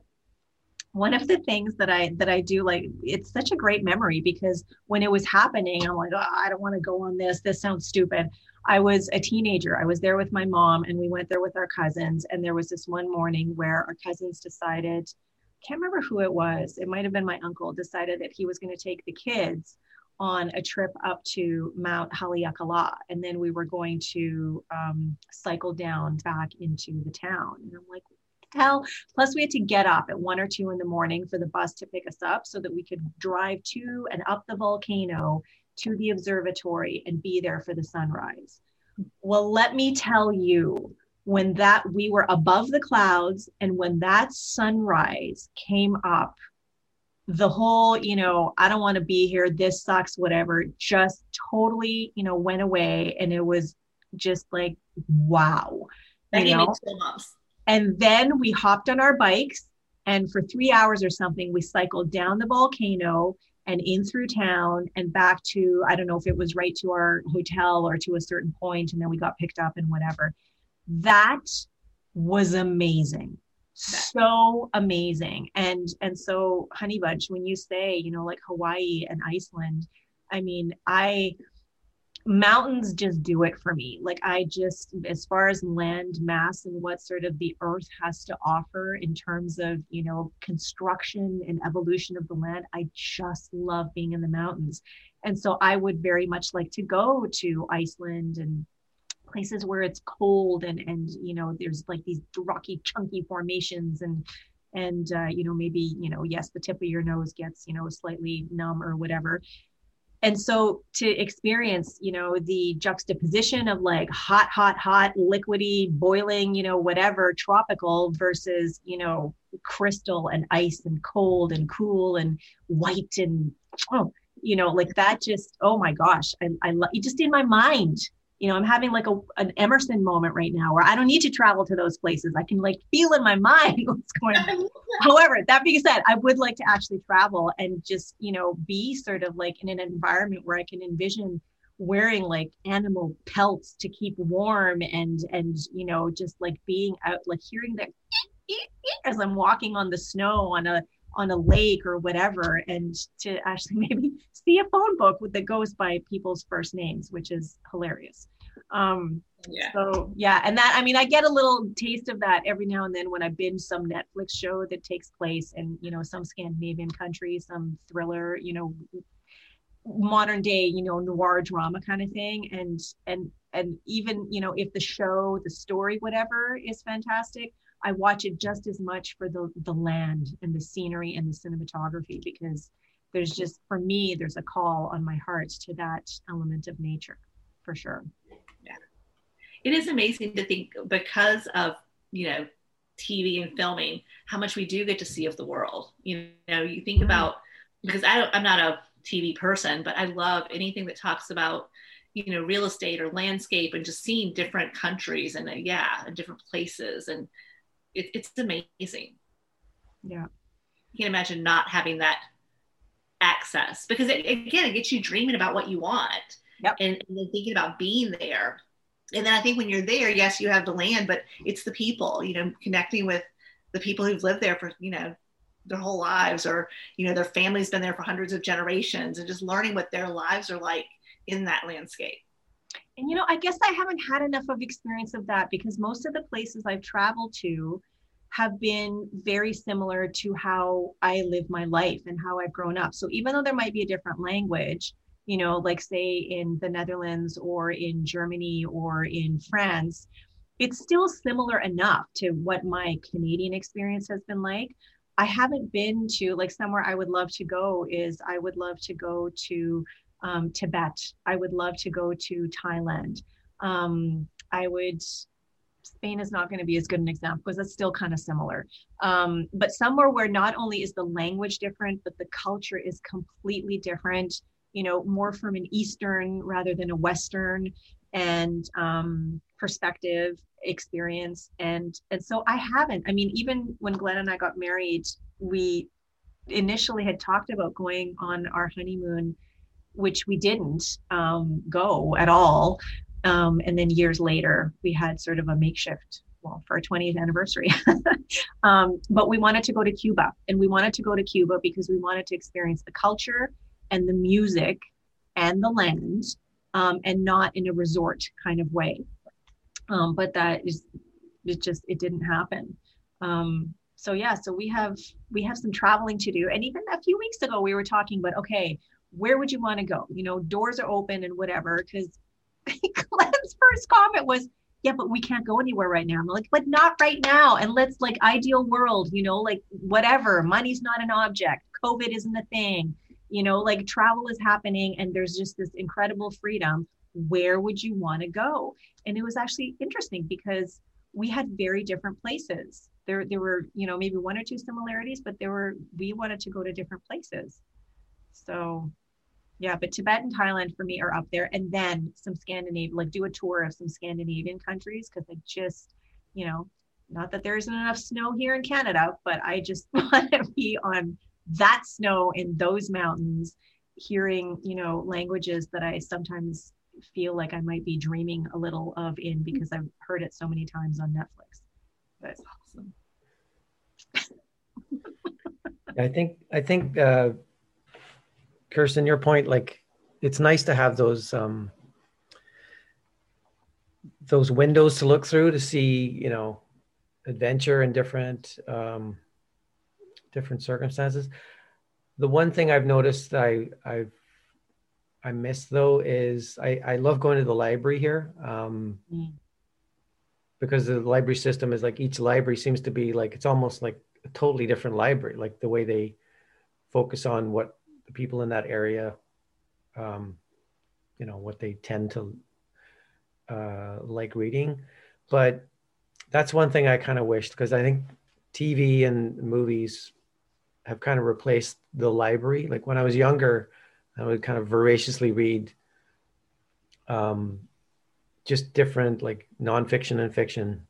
One of the things that I that I do, like, it's such a great memory, because when it was happening, I'm like, oh, I don't want to go on this. This sounds stupid. I was a teenager. I was there with my mom, and we went there with our cousins. And there was this one morning where our cousins decided, can't remember who it was. It might have been my uncle, decided that he was going to take the kids on a trip up to Mount Haleakala. And then we were going to um, cycle down back into the town. And I'm like, hell. Plus we had to get up at one or two in the morning for the bus to pick us up so that we could drive to and up the volcano to the observatory and be there for the sunrise. Well, let me tell you, when that we were above the clouds and when that sunrise came up, the whole, you know, I don't want to be here, this sucks, whatever, just totally, you know, went away. And it was just like, wow. That gave me chill bumps. And then we hopped on our bikes, and for three hours or something, we cycled down the volcano and in through town and back to, I don't know if it was right to our hotel or to a certain point, and then we got picked up and whatever. That was amazing. So amazing. And, and so Honey Bunch, when you say, you know, like Hawaii and Iceland, I mean, I, mountains just do it for me. Like, I just, as far as land mass and what sort of the earth has to offer in terms of, you know, construction and evolution of the land, I just love being in the mountains. And so I would very much like to go to Iceland and places where it's cold and, and, you know, there's like these rocky, chunky formations and, and, uh, you know, maybe, you know, yes, the tip of your nose gets, you know, slightly numb or whatever. And so to experience, you know, the juxtaposition of like hot, hot, hot, liquidy, boiling, you know, whatever, tropical versus, you know, crystal and ice and cold and cool and white and, oh, you know, like that just, oh my gosh, I, I love, just in my mind, you know, I'm having like a, an Emerson moment right now where I don't need to travel to those places. I can like feel in my mind what's going on. However, that being said, I would like to actually travel and just, you know, be sort of like in an environment where I can envision wearing like animal pelts to keep warm and, and, you know, just like being out, like hearing that as I'm walking on the snow on a, on a lake or whatever, and to actually maybe see a phone book with that goes by people's first names, which is hilarious. Um, yeah. So yeah. And that, I mean, I get a little taste of that every now and then when I binge some Netflix show that takes place in, you know, some Scandinavian country, some thriller, you know, modern day, you know, noir drama kind of thing. And, and, and even, you know, if the show, the story, whatever is fantastic, I watch it just as much for the, the land and the scenery and the cinematography, because there's just, for me, there's a call on my heart to that element of nature, for sure. Yeah. It is amazing to think, because of, you know, T V and filming, how much we do get to see of the world. You know, you think mm-hmm. about, because I don't, I'm not a T V person, but I love anything that talks about, you know, real estate or landscape and just seeing different countries and uh, yeah, and different places. And It, it's amazing. Yeah. You can imagine not having that access, because it, again, it gets you dreaming about what you want. Yep. and, and then thinking about being there. And then I think when you're there, yes, you have the land, but it's the people, you know, connecting with the people who've lived there for, you know, their whole lives, or, you know, their family's been there for hundreds of generations, and just learning what their lives are like in that landscape. And, you know, I guess I haven't had enough of experience of that, because most of the places I've traveled to have been very similar to how I live my life and how I've grown up. So even though there might be a different language, you know, like say in the Netherlands or in Germany or in France, it's still similar enough to what my Canadian experience has been like. I haven't been to, like, somewhere I would love to go is I would love to go to um, Tibet. I would love to go to Thailand. Um, I would, Spain is not going to be as good an example because it's still kind of similar. Um, but somewhere where not only is the language different, but the culture is completely different, you know, more from an Eastern rather than a Western and um, perspective experience. And, and so I haven't, I mean, even when Glenn and I got married, we initially had talked about going on our honeymoon, which we didn't um, go at all. Um, and then years later, we had sort of a makeshift, well, for our twentieth anniversary. um, but we wanted to go to Cuba, and we wanted to go to Cuba because we wanted to experience the culture and the music and the land, um, and not in a resort kind of way. Um, but that is, it just, it didn't happen. Um, so yeah, so we have, we have some traveling to do. And even a few weeks ago, we were talking about, okay, where would you want to go? You know, doors are open and whatever, because Glenn's first comment was, yeah, but we can't go anywhere right now. I'm like, but not right now. And let's, like, ideal world, you know, like whatever, money's not an object. COVID isn't a thing, you know, like travel is happening and there's just this incredible freedom. Where would you want to go? And it was actually interesting because we had very different places. There, there were, you know, maybe one or two similarities, but there were, we wanted to go to different places. So yeah, but Tibet and Thailand for me are up there. And then some Scandinavian, like do a tour of some Scandinavian countries. Cause I just, you know, not that there isn't enough snow here in Canada, but I just want to be on that snow in those mountains, hearing, you know, languages that I sometimes feel like I might be dreaming a little of in because I've heard it so many times on Netflix. That's awesome. I think, I think, uh, Kirsten, your point, like, it's nice to have those, um, those windows to look through to see, you know, adventure in different, um, different circumstances. The one thing I've noticed I, I've, I miss though is I, I love going to the library here, um, mm. because the library system is like, each library seems to be like, it's almost like a totally different library, like the way they focus on what the people in that area, um, you know, what they tend to uh, like reading. But that's one thing I kind of wished, because I think T V and movies have kind of replaced the library. Like when I was younger, I would kind of voraciously read um, just different, like nonfiction and fiction.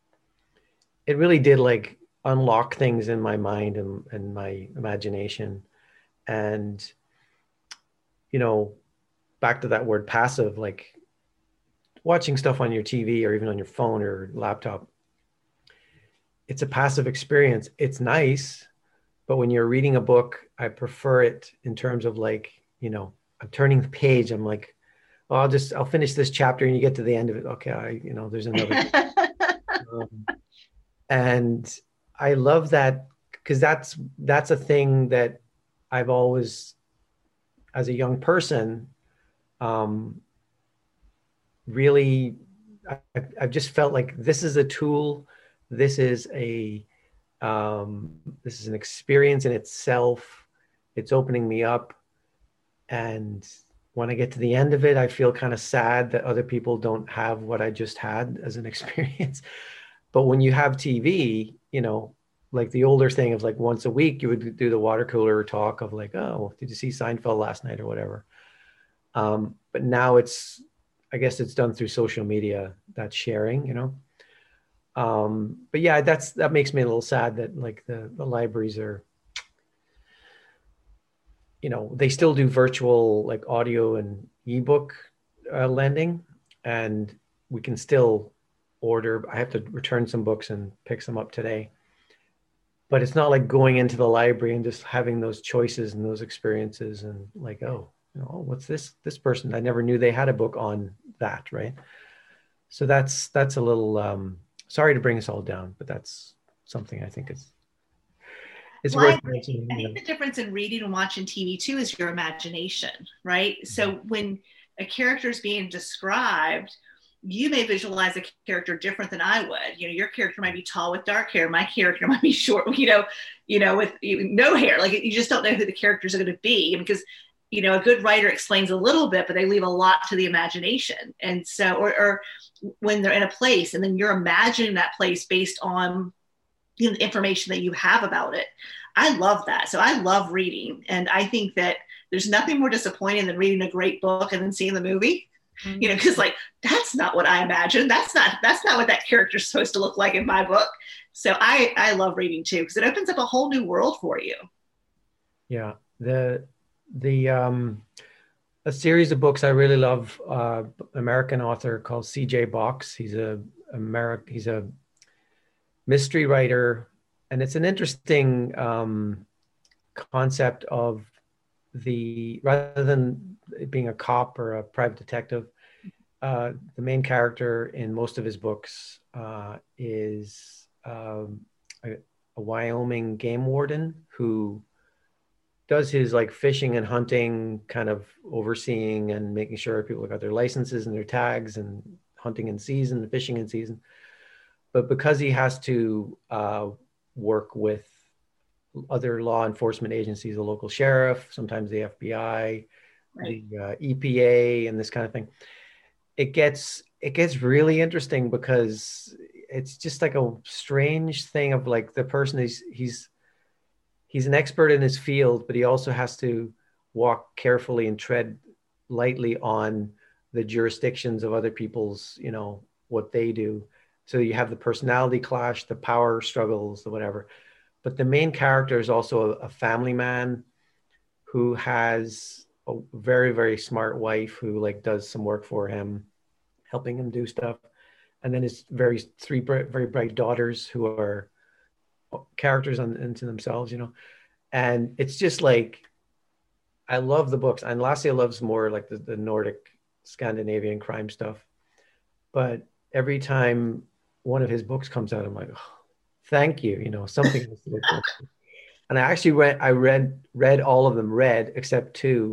It really did like unlock things in my mind and, and my imagination. And, you know, back to that word passive, like watching stuff on your T V or even on your phone or laptop, it's a passive experience. It's nice, but when you're reading a book, I prefer it in terms of like, you know, I'm turning the page. I'm like, oh, I'll just, I'll finish this chapter, and you get to the end of it. Okay. I, you know, there's another. um, and I love that, because that's, that's a thing that I've always, as a young person, um, really, I, I've just felt like this is a tool. This is a, um, this is an experience in itself. It's opening me up. And when I get to the end of it, I feel kind of sad that other people don't have what I just had as an experience. But when you have T V, you know, like the older thing of like once a week, you would do the water cooler talk of like, oh, did you see Seinfeld last night or whatever? Um, but now it's, I guess it's done through social media, that sharing, you know? Um, but yeah, that's, that makes me a little sad that like the, the libraries are, you know, they still do virtual like audio and ebook uh, lending, and we can still order. I have to return some books and pick some up today. But it's not like going into the library and just having those choices and those experiences and like, oh, you know, oh, what's this, this person? I never knew they had a book on that, right? So that's, that's a little, um, sorry to bring us all down, but that's something I think is, it's well, worth I, mentioning. I think the difference in reading and watching T V too is your imagination, right? Mm-hmm. So when a character is being described, you may visualize a character different than I would. You know, your character might be tall with dark hair. My character might be short, you know, you know, with no hair. Like you just don't know who the characters are going to be, because, you know, a good writer explains a little bit, but they leave a lot to the imagination. And so, or, or when they're in a place and then you're imagining that place based on, you know, the information that you have about it. I love that. So I love reading. And I think that there's nothing more disappointing than reading a great book and then seeing the movie. You know, because like, that's not what I imagined. That's not, that's not what that character's supposed to look like in my book. So I, I love reading too, because it opens up a whole new world for you. Yeah. The, the, um, a series of books I really love, uh, American author called C J Box. He's a American, he's a mystery writer. And it's an interesting, um, concept of the, rather than being a cop or a private detective, uh, the main character in most of his books uh, is um, a, a Wyoming game warden who does his like fishing and hunting, kind of overseeing and making sure people got their licenses and their tags, and hunting in season, fishing in season. But because he has to uh, work with other law enforcement agencies, the local sheriff, sometimes the F B I, right. the uh, E P A, and this kind of thing, it gets it gets really interesting, because it's just like a strange thing of like the person is he's he's an expert in his field, but he also has to walk carefully and tread lightly on the jurisdictions of other people's, you know, what they do. So you have the personality clash, the power struggles, the whatever. But the main character is also a, a family man who has a very, very smart wife who like does some work for him, helping him do stuff. And then his very three very bright daughters who are characters on, into themselves, you know. And it's just like, I love the books. And Lassia loves more like the, the Nordic Scandinavian crime stuff. But every time one of his books comes out, I'm like, oh, thank you, you know, something. And I actually went, I read, read all of them, read except two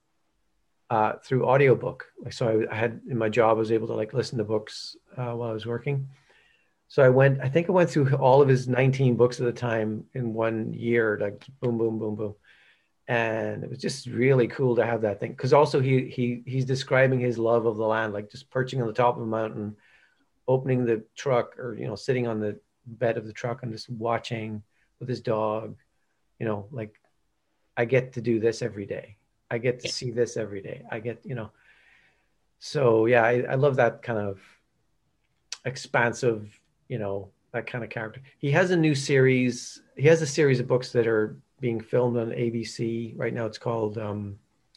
uh, through audiobook. Like, so I, I had in my job, I was able to like listen to books uh, while I was working. So I went, I think I went through all of his nineteen books at the time in one year, like boom, boom, boom, boom. And it was just really cool to have that thing. Cause also he, he, he's describing his love of the land, like just perching on the top of a mountain, opening the truck, or, you know, sitting on the bed of the truck and just watching with his dog, you know, like I get to do this every day. I get to see this every day. I get, you know, so yeah, I, I love that kind of expansive, you know, that kind of character. He has a new series. He has a series of books that are being filmed on A B C right now. It's called, um,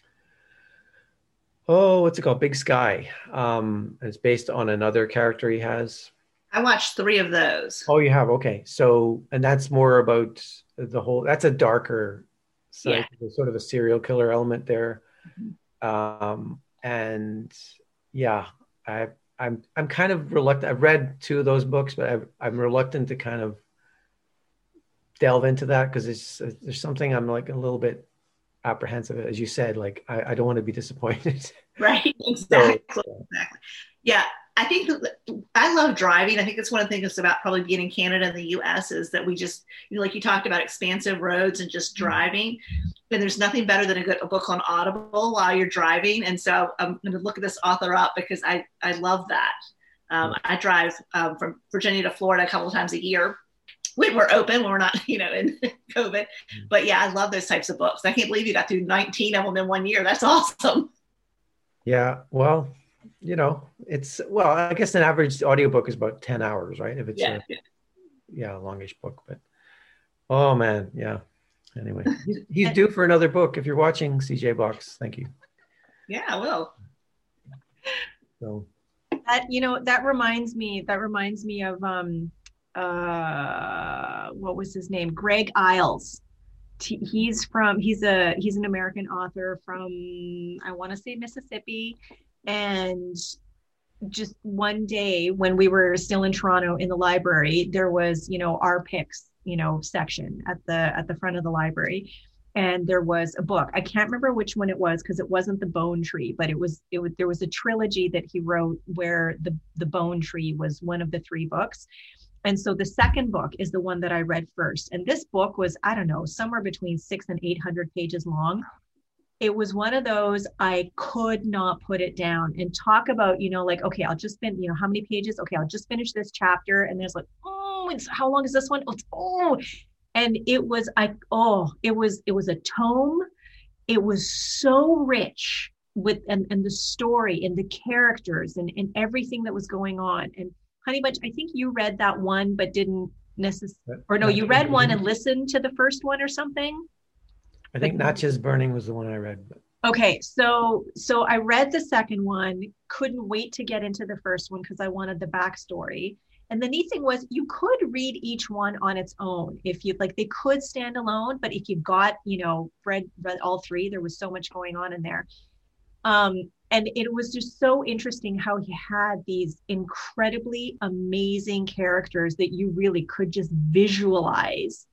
oh, what's it called? Big Sky. Um, it's based on another character he has. I watched three of those. Oh, you have? Okay. So, and that's more about the whole, that's a darker side. Yeah. There's sort of a serial killer element there. Mm-hmm. Um, and yeah, I, I'm, I'm kind of reluctant. I've read two of those books, but I've, I'm reluctant to kind of delve into that, because it's, there's something I'm like a little bit apprehensive, as you said, like, I, I don't want to be disappointed. Right. Exactly. So, exactly. Yeah. I think I love driving. I think that's one of the things about probably being in Canada and the U S is that we just, you know, like you talked about expansive roads and just driving. And there's nothing better than a good a book on Audible while you're driving. And so I'm going to look at this author up because I, I love that. Um, I drive um, from Virginia to Florida a couple of times a year when we're open, when we're not, you know, in COVID. But yeah, I love those types of books. I can't believe you got through nineteen of them in one year. That's awesome. Yeah. Well, you know, it's, well, I guess an average audiobook is about ten hours, right? If it's yeah, a, yeah. yeah, a longish book, but oh man. Yeah. Anyway, he's, he's due for another book. If you're watching, C J Box, thank you. Yeah, I will. So that, you know, that reminds me, that reminds me of, um, uh, what was his name? Greg Iles. He's from, he's a, he's an American author from, I want to say Mississippi. And just one day when we were still in Toronto in the library, there was, you know, our picks, you know, section at the, at the front of the library. And there was a book. I can't remember which one it was because it wasn't The Bone Tree, but it was, it was, there was a trilogy that he wrote where the, the Bone Tree was one of the three books. And so the second book is the one that I read first. And this book was, I don't know, somewhere between six and eight hundred pages long. It was one of those, I could not put it down. And talk about, you know, like, okay, I'll just finish, you know, how many pages? Okay, I'll just finish this chapter. And there's like, oh, it's, how long is this one? Oh, it's, oh. And it was, I, oh, it was, it was a tome. It was so rich with, and, and the story and the characters and, and everything that was going on. And Honey Bunch, I think you read that one, but didn't necessarily, or no, you read one and listened to the first one or something. I think Natchez Burning was the one I read. But. Okay, so so I read the second one, couldn't wait to get into the first one because I wanted the backstory. And the neat thing was you could read each one on its own if you like. They could stand alone, but if you got, you know, read read all three, there was so much going on in there. Um, and it was just so interesting how he had these incredibly amazing characters that you really could just visualize.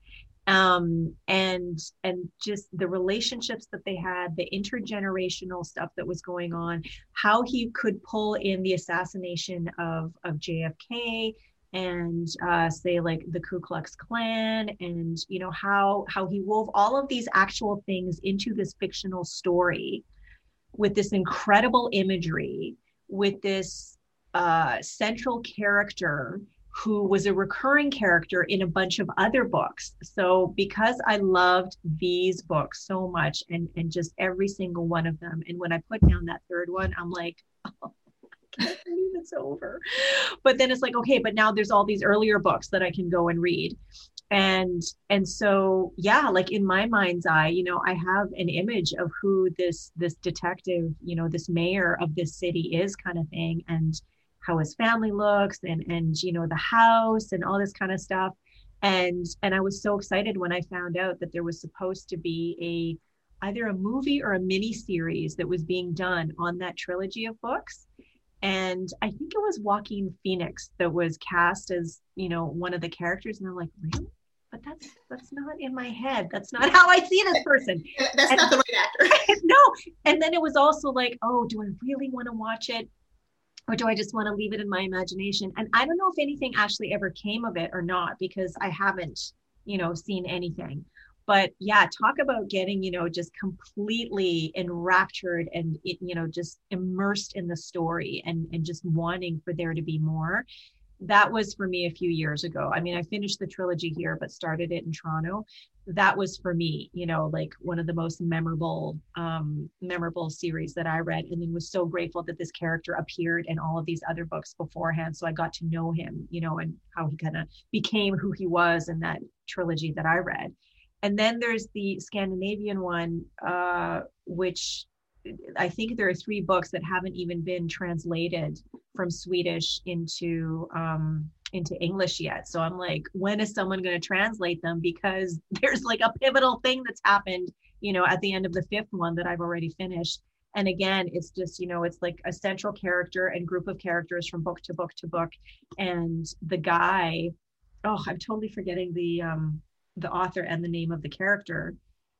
Um, and, and just the relationships that they had, the intergenerational stuff that was going on, how he could pull in the assassination of, of J F K and, uh, say like the Ku Klux Klan, and, you know, how, how he wove all of these actual things into this fictional story with this incredible imagery, with this, uh, central character who was a recurring character in a bunch of other books. So because I loved these books so much, and, and just every single one of them, and when I put down that third one, I'm like, oh, I can't believe it's over. But then it's like, okay, but now there's all these earlier books that I can go and read. And, and so, yeah, like in my mind's eye, you know, I have an image of who this, this detective, you know, this mayor of this city is, kind of thing. And how his family looks, and, and, you know, the house and all this kind of stuff. And, and I was so excited when I found out that there was supposed to be a, either a movie or a mini series that was being done on that trilogy of books. And I think it was Joaquin Phoenix that was cast as, you know, one of the characters. And I'm like, really? But that's, that's not in my head. That's not how I see this person. That's and, not the right actor. No. And then it was also like, oh, do I really want to watch it? Or do I just want to leave it in my imagination? And I don't know if anything actually ever came of it or not, because I haven't, you know, seen anything. But yeah, talk about getting, you know, just completely enraptured and, it, you know, just immersed in the story, and, and just wanting for there to be more. That was for me a few years ago. I mean, I finished the trilogy here, but started it in Toronto. That was for me, you know, like one of the most memorable, um, memorable series that I read, and then was so grateful that this character appeared in all of these other books beforehand. So I got to know him, you know, and how he kind of became who he was in that trilogy that I read. And then there's the Scandinavian one, uh, which I think there are three books that haven't even been translated from Swedish into um, into English yet. So I'm like, when is someone going to translate them? Because there's like a pivotal thing that's happened, you know, at the end of the fifth one that I've already finished. And again, it's just, you know, it's like a central character and group of characters from book to book to book. And the guy, oh, I'm totally forgetting the um, the author and the name of the character.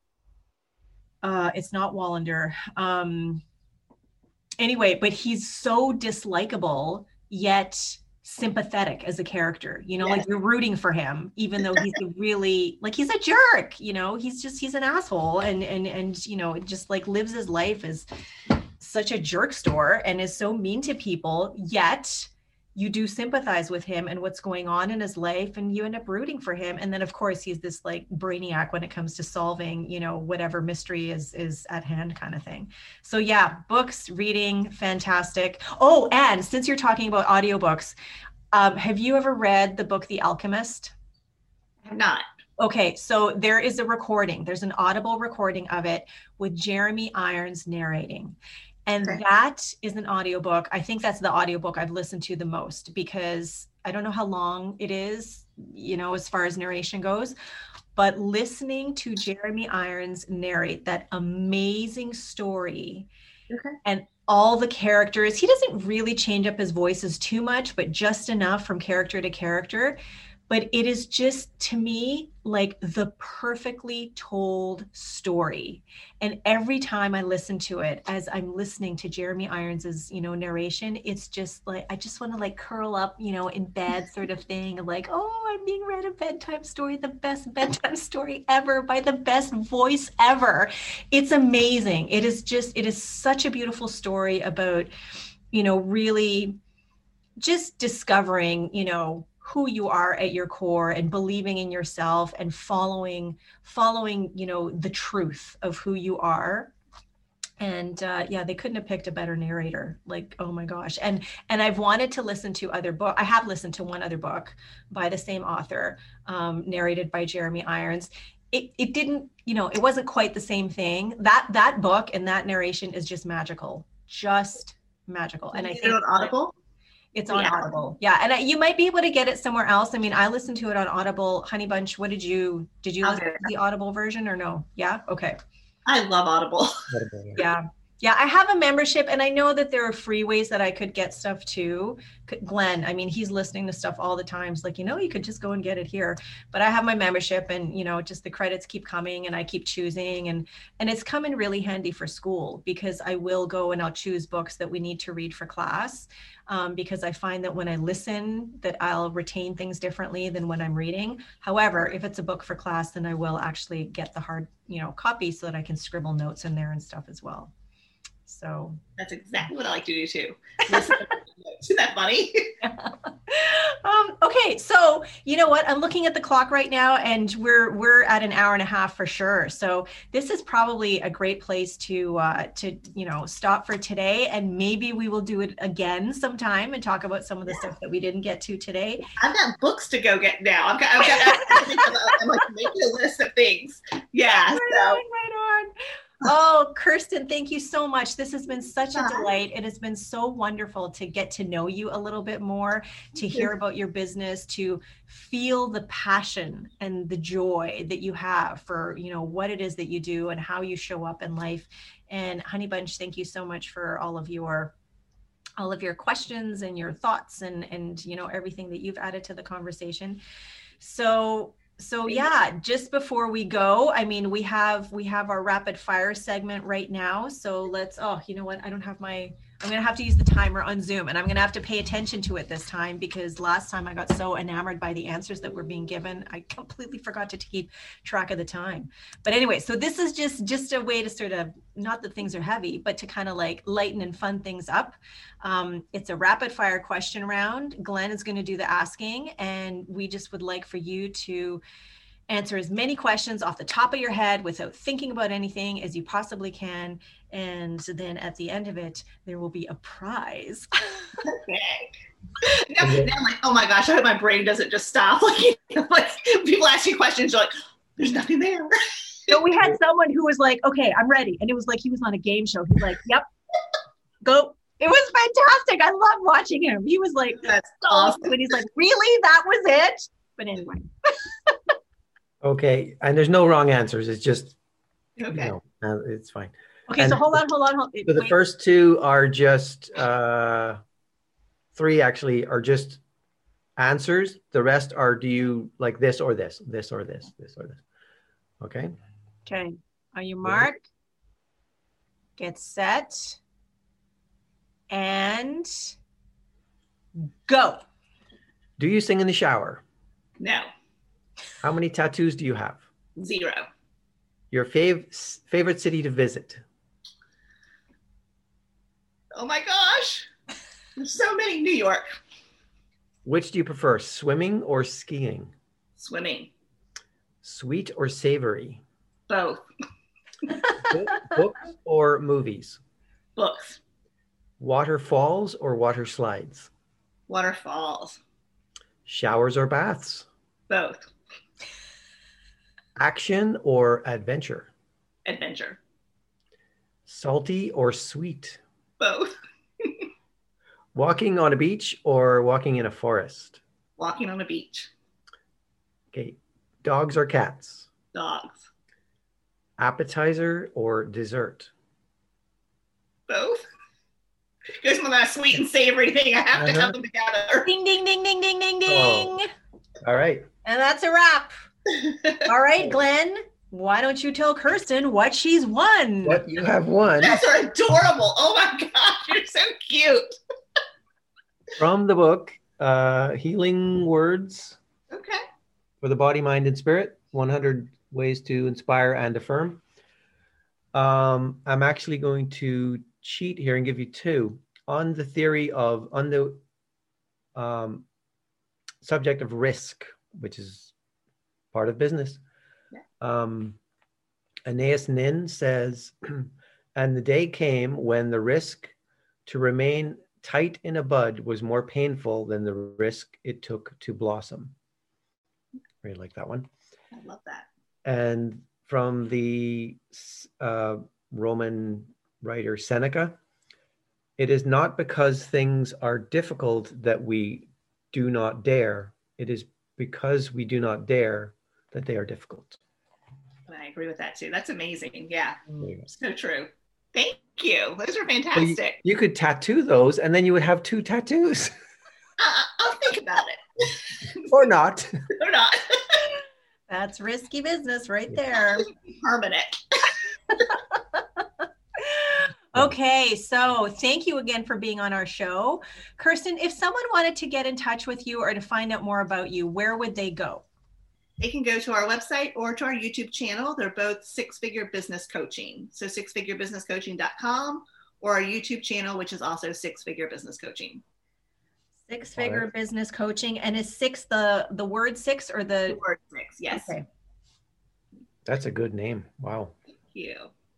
Uh, it's not Wallander. Um, anyway, but he's so dislikable, yet sympathetic as a character, you know, yes. Like you're rooting for him, even though he's a really, like, he's a jerk, you know, he's just, he's an asshole, and, and, and, you know, just like lives his life as such a jerk store and is so mean to people, yet you do sympathize with him and what's going on in his life, and you end up rooting for him. And then of course he's this like brainiac when it comes to solving, you know, whatever mystery is is at hand, kind of thing. So yeah, books, reading, fantastic. Oh, and since you're talking about audiobooks, um, have you ever read the book The Alchemist? I have not. Okay, so there is a recording. There's an audible recording of it with Jeremy Irons narrating. And Okay. that is an audiobook. I think that's the audiobook I've listened to the most, because I don't know how long it is, you know, as far as narration goes, but listening to Jeremy Irons narrate that amazing story, Okay. and all the characters, he doesn't really change up his voices too much, but just enough from character to character. But it is just, to me, like the perfectly told story. And every time I listen to it, as I'm listening to Jeremy Irons's, you know, narration, it's just like, I just want to like curl up, you know, in bed sort of thing. Like, oh, I'm being read a bedtime story, the best bedtime story ever by the best voice ever. It's amazing. It is just, it is such a beautiful story about, you know, really just discovering, you know, who you are at your core, and believing in yourself, and following, following, you know, the truth of who you are. And uh, yeah, they couldn't have picked a better narrator. Like, oh my gosh. And, and I've wanted to listen to other book. I have listened to one other book by the same author, um, narrated by Jeremy Irons. It, it didn't, you know, it wasn't quite the same thing. That, that book and that narration is just magical, just magical. And I think on Audible. It's on Yeah. Audible. Yeah. And I, you might be able to get it somewhere else. I mean, I listened to it on Audible. Honey Bunch, what did you, did you I'll listen get it. to the Audible version or no? Yeah. Okay. I love Audible. Yeah. Yeah. I have a membership, and I know that there are free ways that I could get stuff too. Glenn, I mean, he's listening to stuff all the time. It's like, you know, you could just go and get it here. But I have my membership, and, you know, just the credits keep coming, and I keep choosing, and, and it's come in really handy for school, because I will go and I'll choose books that we need to read for class. Um, because I find that when I listen, that I'll retain things differently than when I'm reading. However, if it's a book for class, then I will actually get the hard, you know, copy, so that I can scribble notes in there and stuff as well. So That's exactly what I like to do too. Listen to notes. Isn't that funny? um, okay, so you know what? I'm looking at the clock right now, and we're we're at an hour and a half for sure. So this is probably a great place to uh, to you know stop for today, and maybe we will do it again sometime and talk about some of the stuff that we didn't get to today. I've got books to go get now. I've got, I've got, I'm like making a list of things. Yeah. Right So. on, right on. Oh, Kirsten, thank you so much. This has been such a Bye. delight. It has been so wonderful to get to know you a little bit more, to hear about your business, to feel the passion and the joy that you have for, you know, what it is that you do and how you show up in life. And Honey Bunch, thank you so much for all of your all of your questions and your thoughts, and and you know everything that you've added to the conversation. So So yeah, just before we go, I mean, we have we have our rapid fire segment right now. So let's, oh, you know what? I don't have my, I'm going to have to use the timer on Zoom, and I'm going to have to pay attention to it this time, because last time I got so enamored by the answers that were being given, I completely forgot to keep track of the time. But anyway, so this is just, just a way to sort of, not that things are heavy, but to kind of like lighten and fun things up. Um, it's a rapid fire question round. Glenn is going to do the asking, and we just would like for you to answer as many questions off the top of your head without thinking about anything as you possibly can. And then at the end of it, there will be a prize. Okay. Now, now I'm like, oh my gosh, I hope my brain doesn't just stop. Like, you know, like people ask you questions, you're like, there's nothing there. So we had someone who was like, okay, I'm ready. And it was like, he was on a game show. He's like, yep, go. It was fantastic. I love watching him. He was like, That's so awesome. And he's like, really? That was it? But anyway. Okay, and there's no wrong answers. It's just, Okay. you know, uh, it's fine. Okay, And so hold on, hold on. Hold, So the wait. first two are just, uh, three actually are just answers. The rest are, do you like this or this, this or this, this or this. Okay. Okay, are you marked? Get set. And go. Do you sing in the shower? No. How many tattoos do you have? Zero. Your fav favorite city to visit? Oh my gosh. There's so many. New York. Which do you prefer, swimming or skiing? Swimming. Sweet or savory? Both. Book, books or movies? Books. Waterfalls or water slides? Waterfalls. Showers or baths? Both. Action or adventure? Adventure. Salty or sweet? Both. Walking on a beach or walking in a forest? Walking on a beach. Okay. Dogs or cats? Dogs. Appetizer or dessert? Both. There's one that sweet and savory thing. I have uh-huh. to have them together. Ding, ding, ding, ding, ding, ding, ding. Oh. All right. And that's a wrap. All right, Glenn, why don't you tell Kirsten what she's won? What you have won. That's adorable. Oh my gosh, you're so cute. From the book, uh, Healing Words. Okay. For the Body, Mind, and Spirit, one hundred Ways to Inspire and Affirm. Um, I'm actually going to cheat here and give you two on the theory of, on the um, subject of risk, which is part of business. Yeah. Um, Anais Nin says, and the day came when the risk to remain tight in a bud was more painful than the risk it took to blossom. Really like that one. I love that. And from the uh, Roman writer Seneca, it is not because things are difficult that we do not dare. It is because we do not dare that they are difficult. I agree with that too. That's amazing. Yeah, so true. Thank you. Those are fantastic. Well, you, you could tattoo those and then you would have two tattoos. Uh, I'll think about it. Or not. Or not. That's risky business right there. Permanent. Okay, so thank you again for being on our show. Kirsten, if someone wanted to get in touch with you or to find out more about you, where would they go? They can go to our website or to our YouTube channel. They're both Six Figure Business Coaching. So six figure business coaching dot com or our YouTube channel, which is also Six Figure Business Coaching. Six Figure right. Business Coaching. And is six the, the word six or the? The word six, yes. Okay. That's a good name. Wow. Thank you.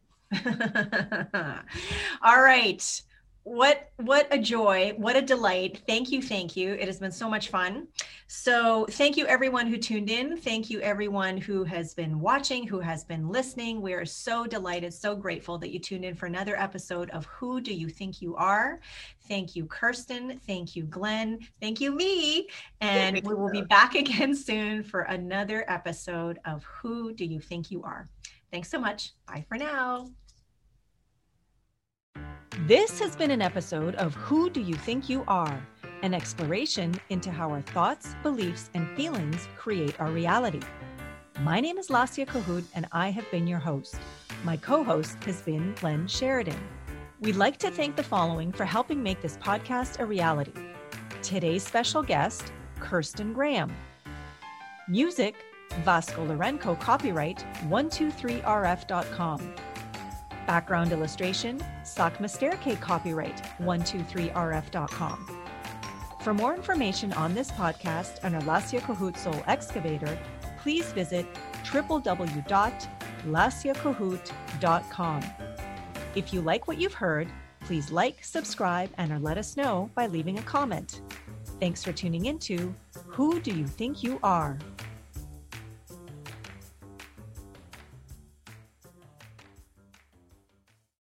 All right. What, what a joy. What a delight. Thank you. Thank you. It has been so much fun. So thank you everyone who tuned in. Thank you everyone who has been watching, who has been listening. We are so delighted, so grateful that you tuned in for another episode of Who Do You Think You Are? Thank you, Kirsten. Thank you, Glenn. Thank you, me. And we will be back again soon for another episode of Who Do You Think You Are? Thanks so much. Bye for now. This has been an episode of Who Do You Think You Are? An exploration into how our thoughts, beliefs, and feelings create our reality. My name is Lasya Cahoot, and I have been your host. My co-host has been Glenn Sheridan. We'd like to thank the following for helping make this podcast a reality. Today's special guest, Kirsten Graham. Music, Vasco Lorenco, copyright one two three R F dot com. Background illustration, Sakma Staircase, copyright one two three R F dot com. For more information on this podcast and our Lasya Cahoot Soul Excavator, please visit w w w dot lasya cahoot dot com. If you like what you've heard, please like, subscribe, and or let us know by leaving a comment. Thanks for tuning into Who Do You Think You Are?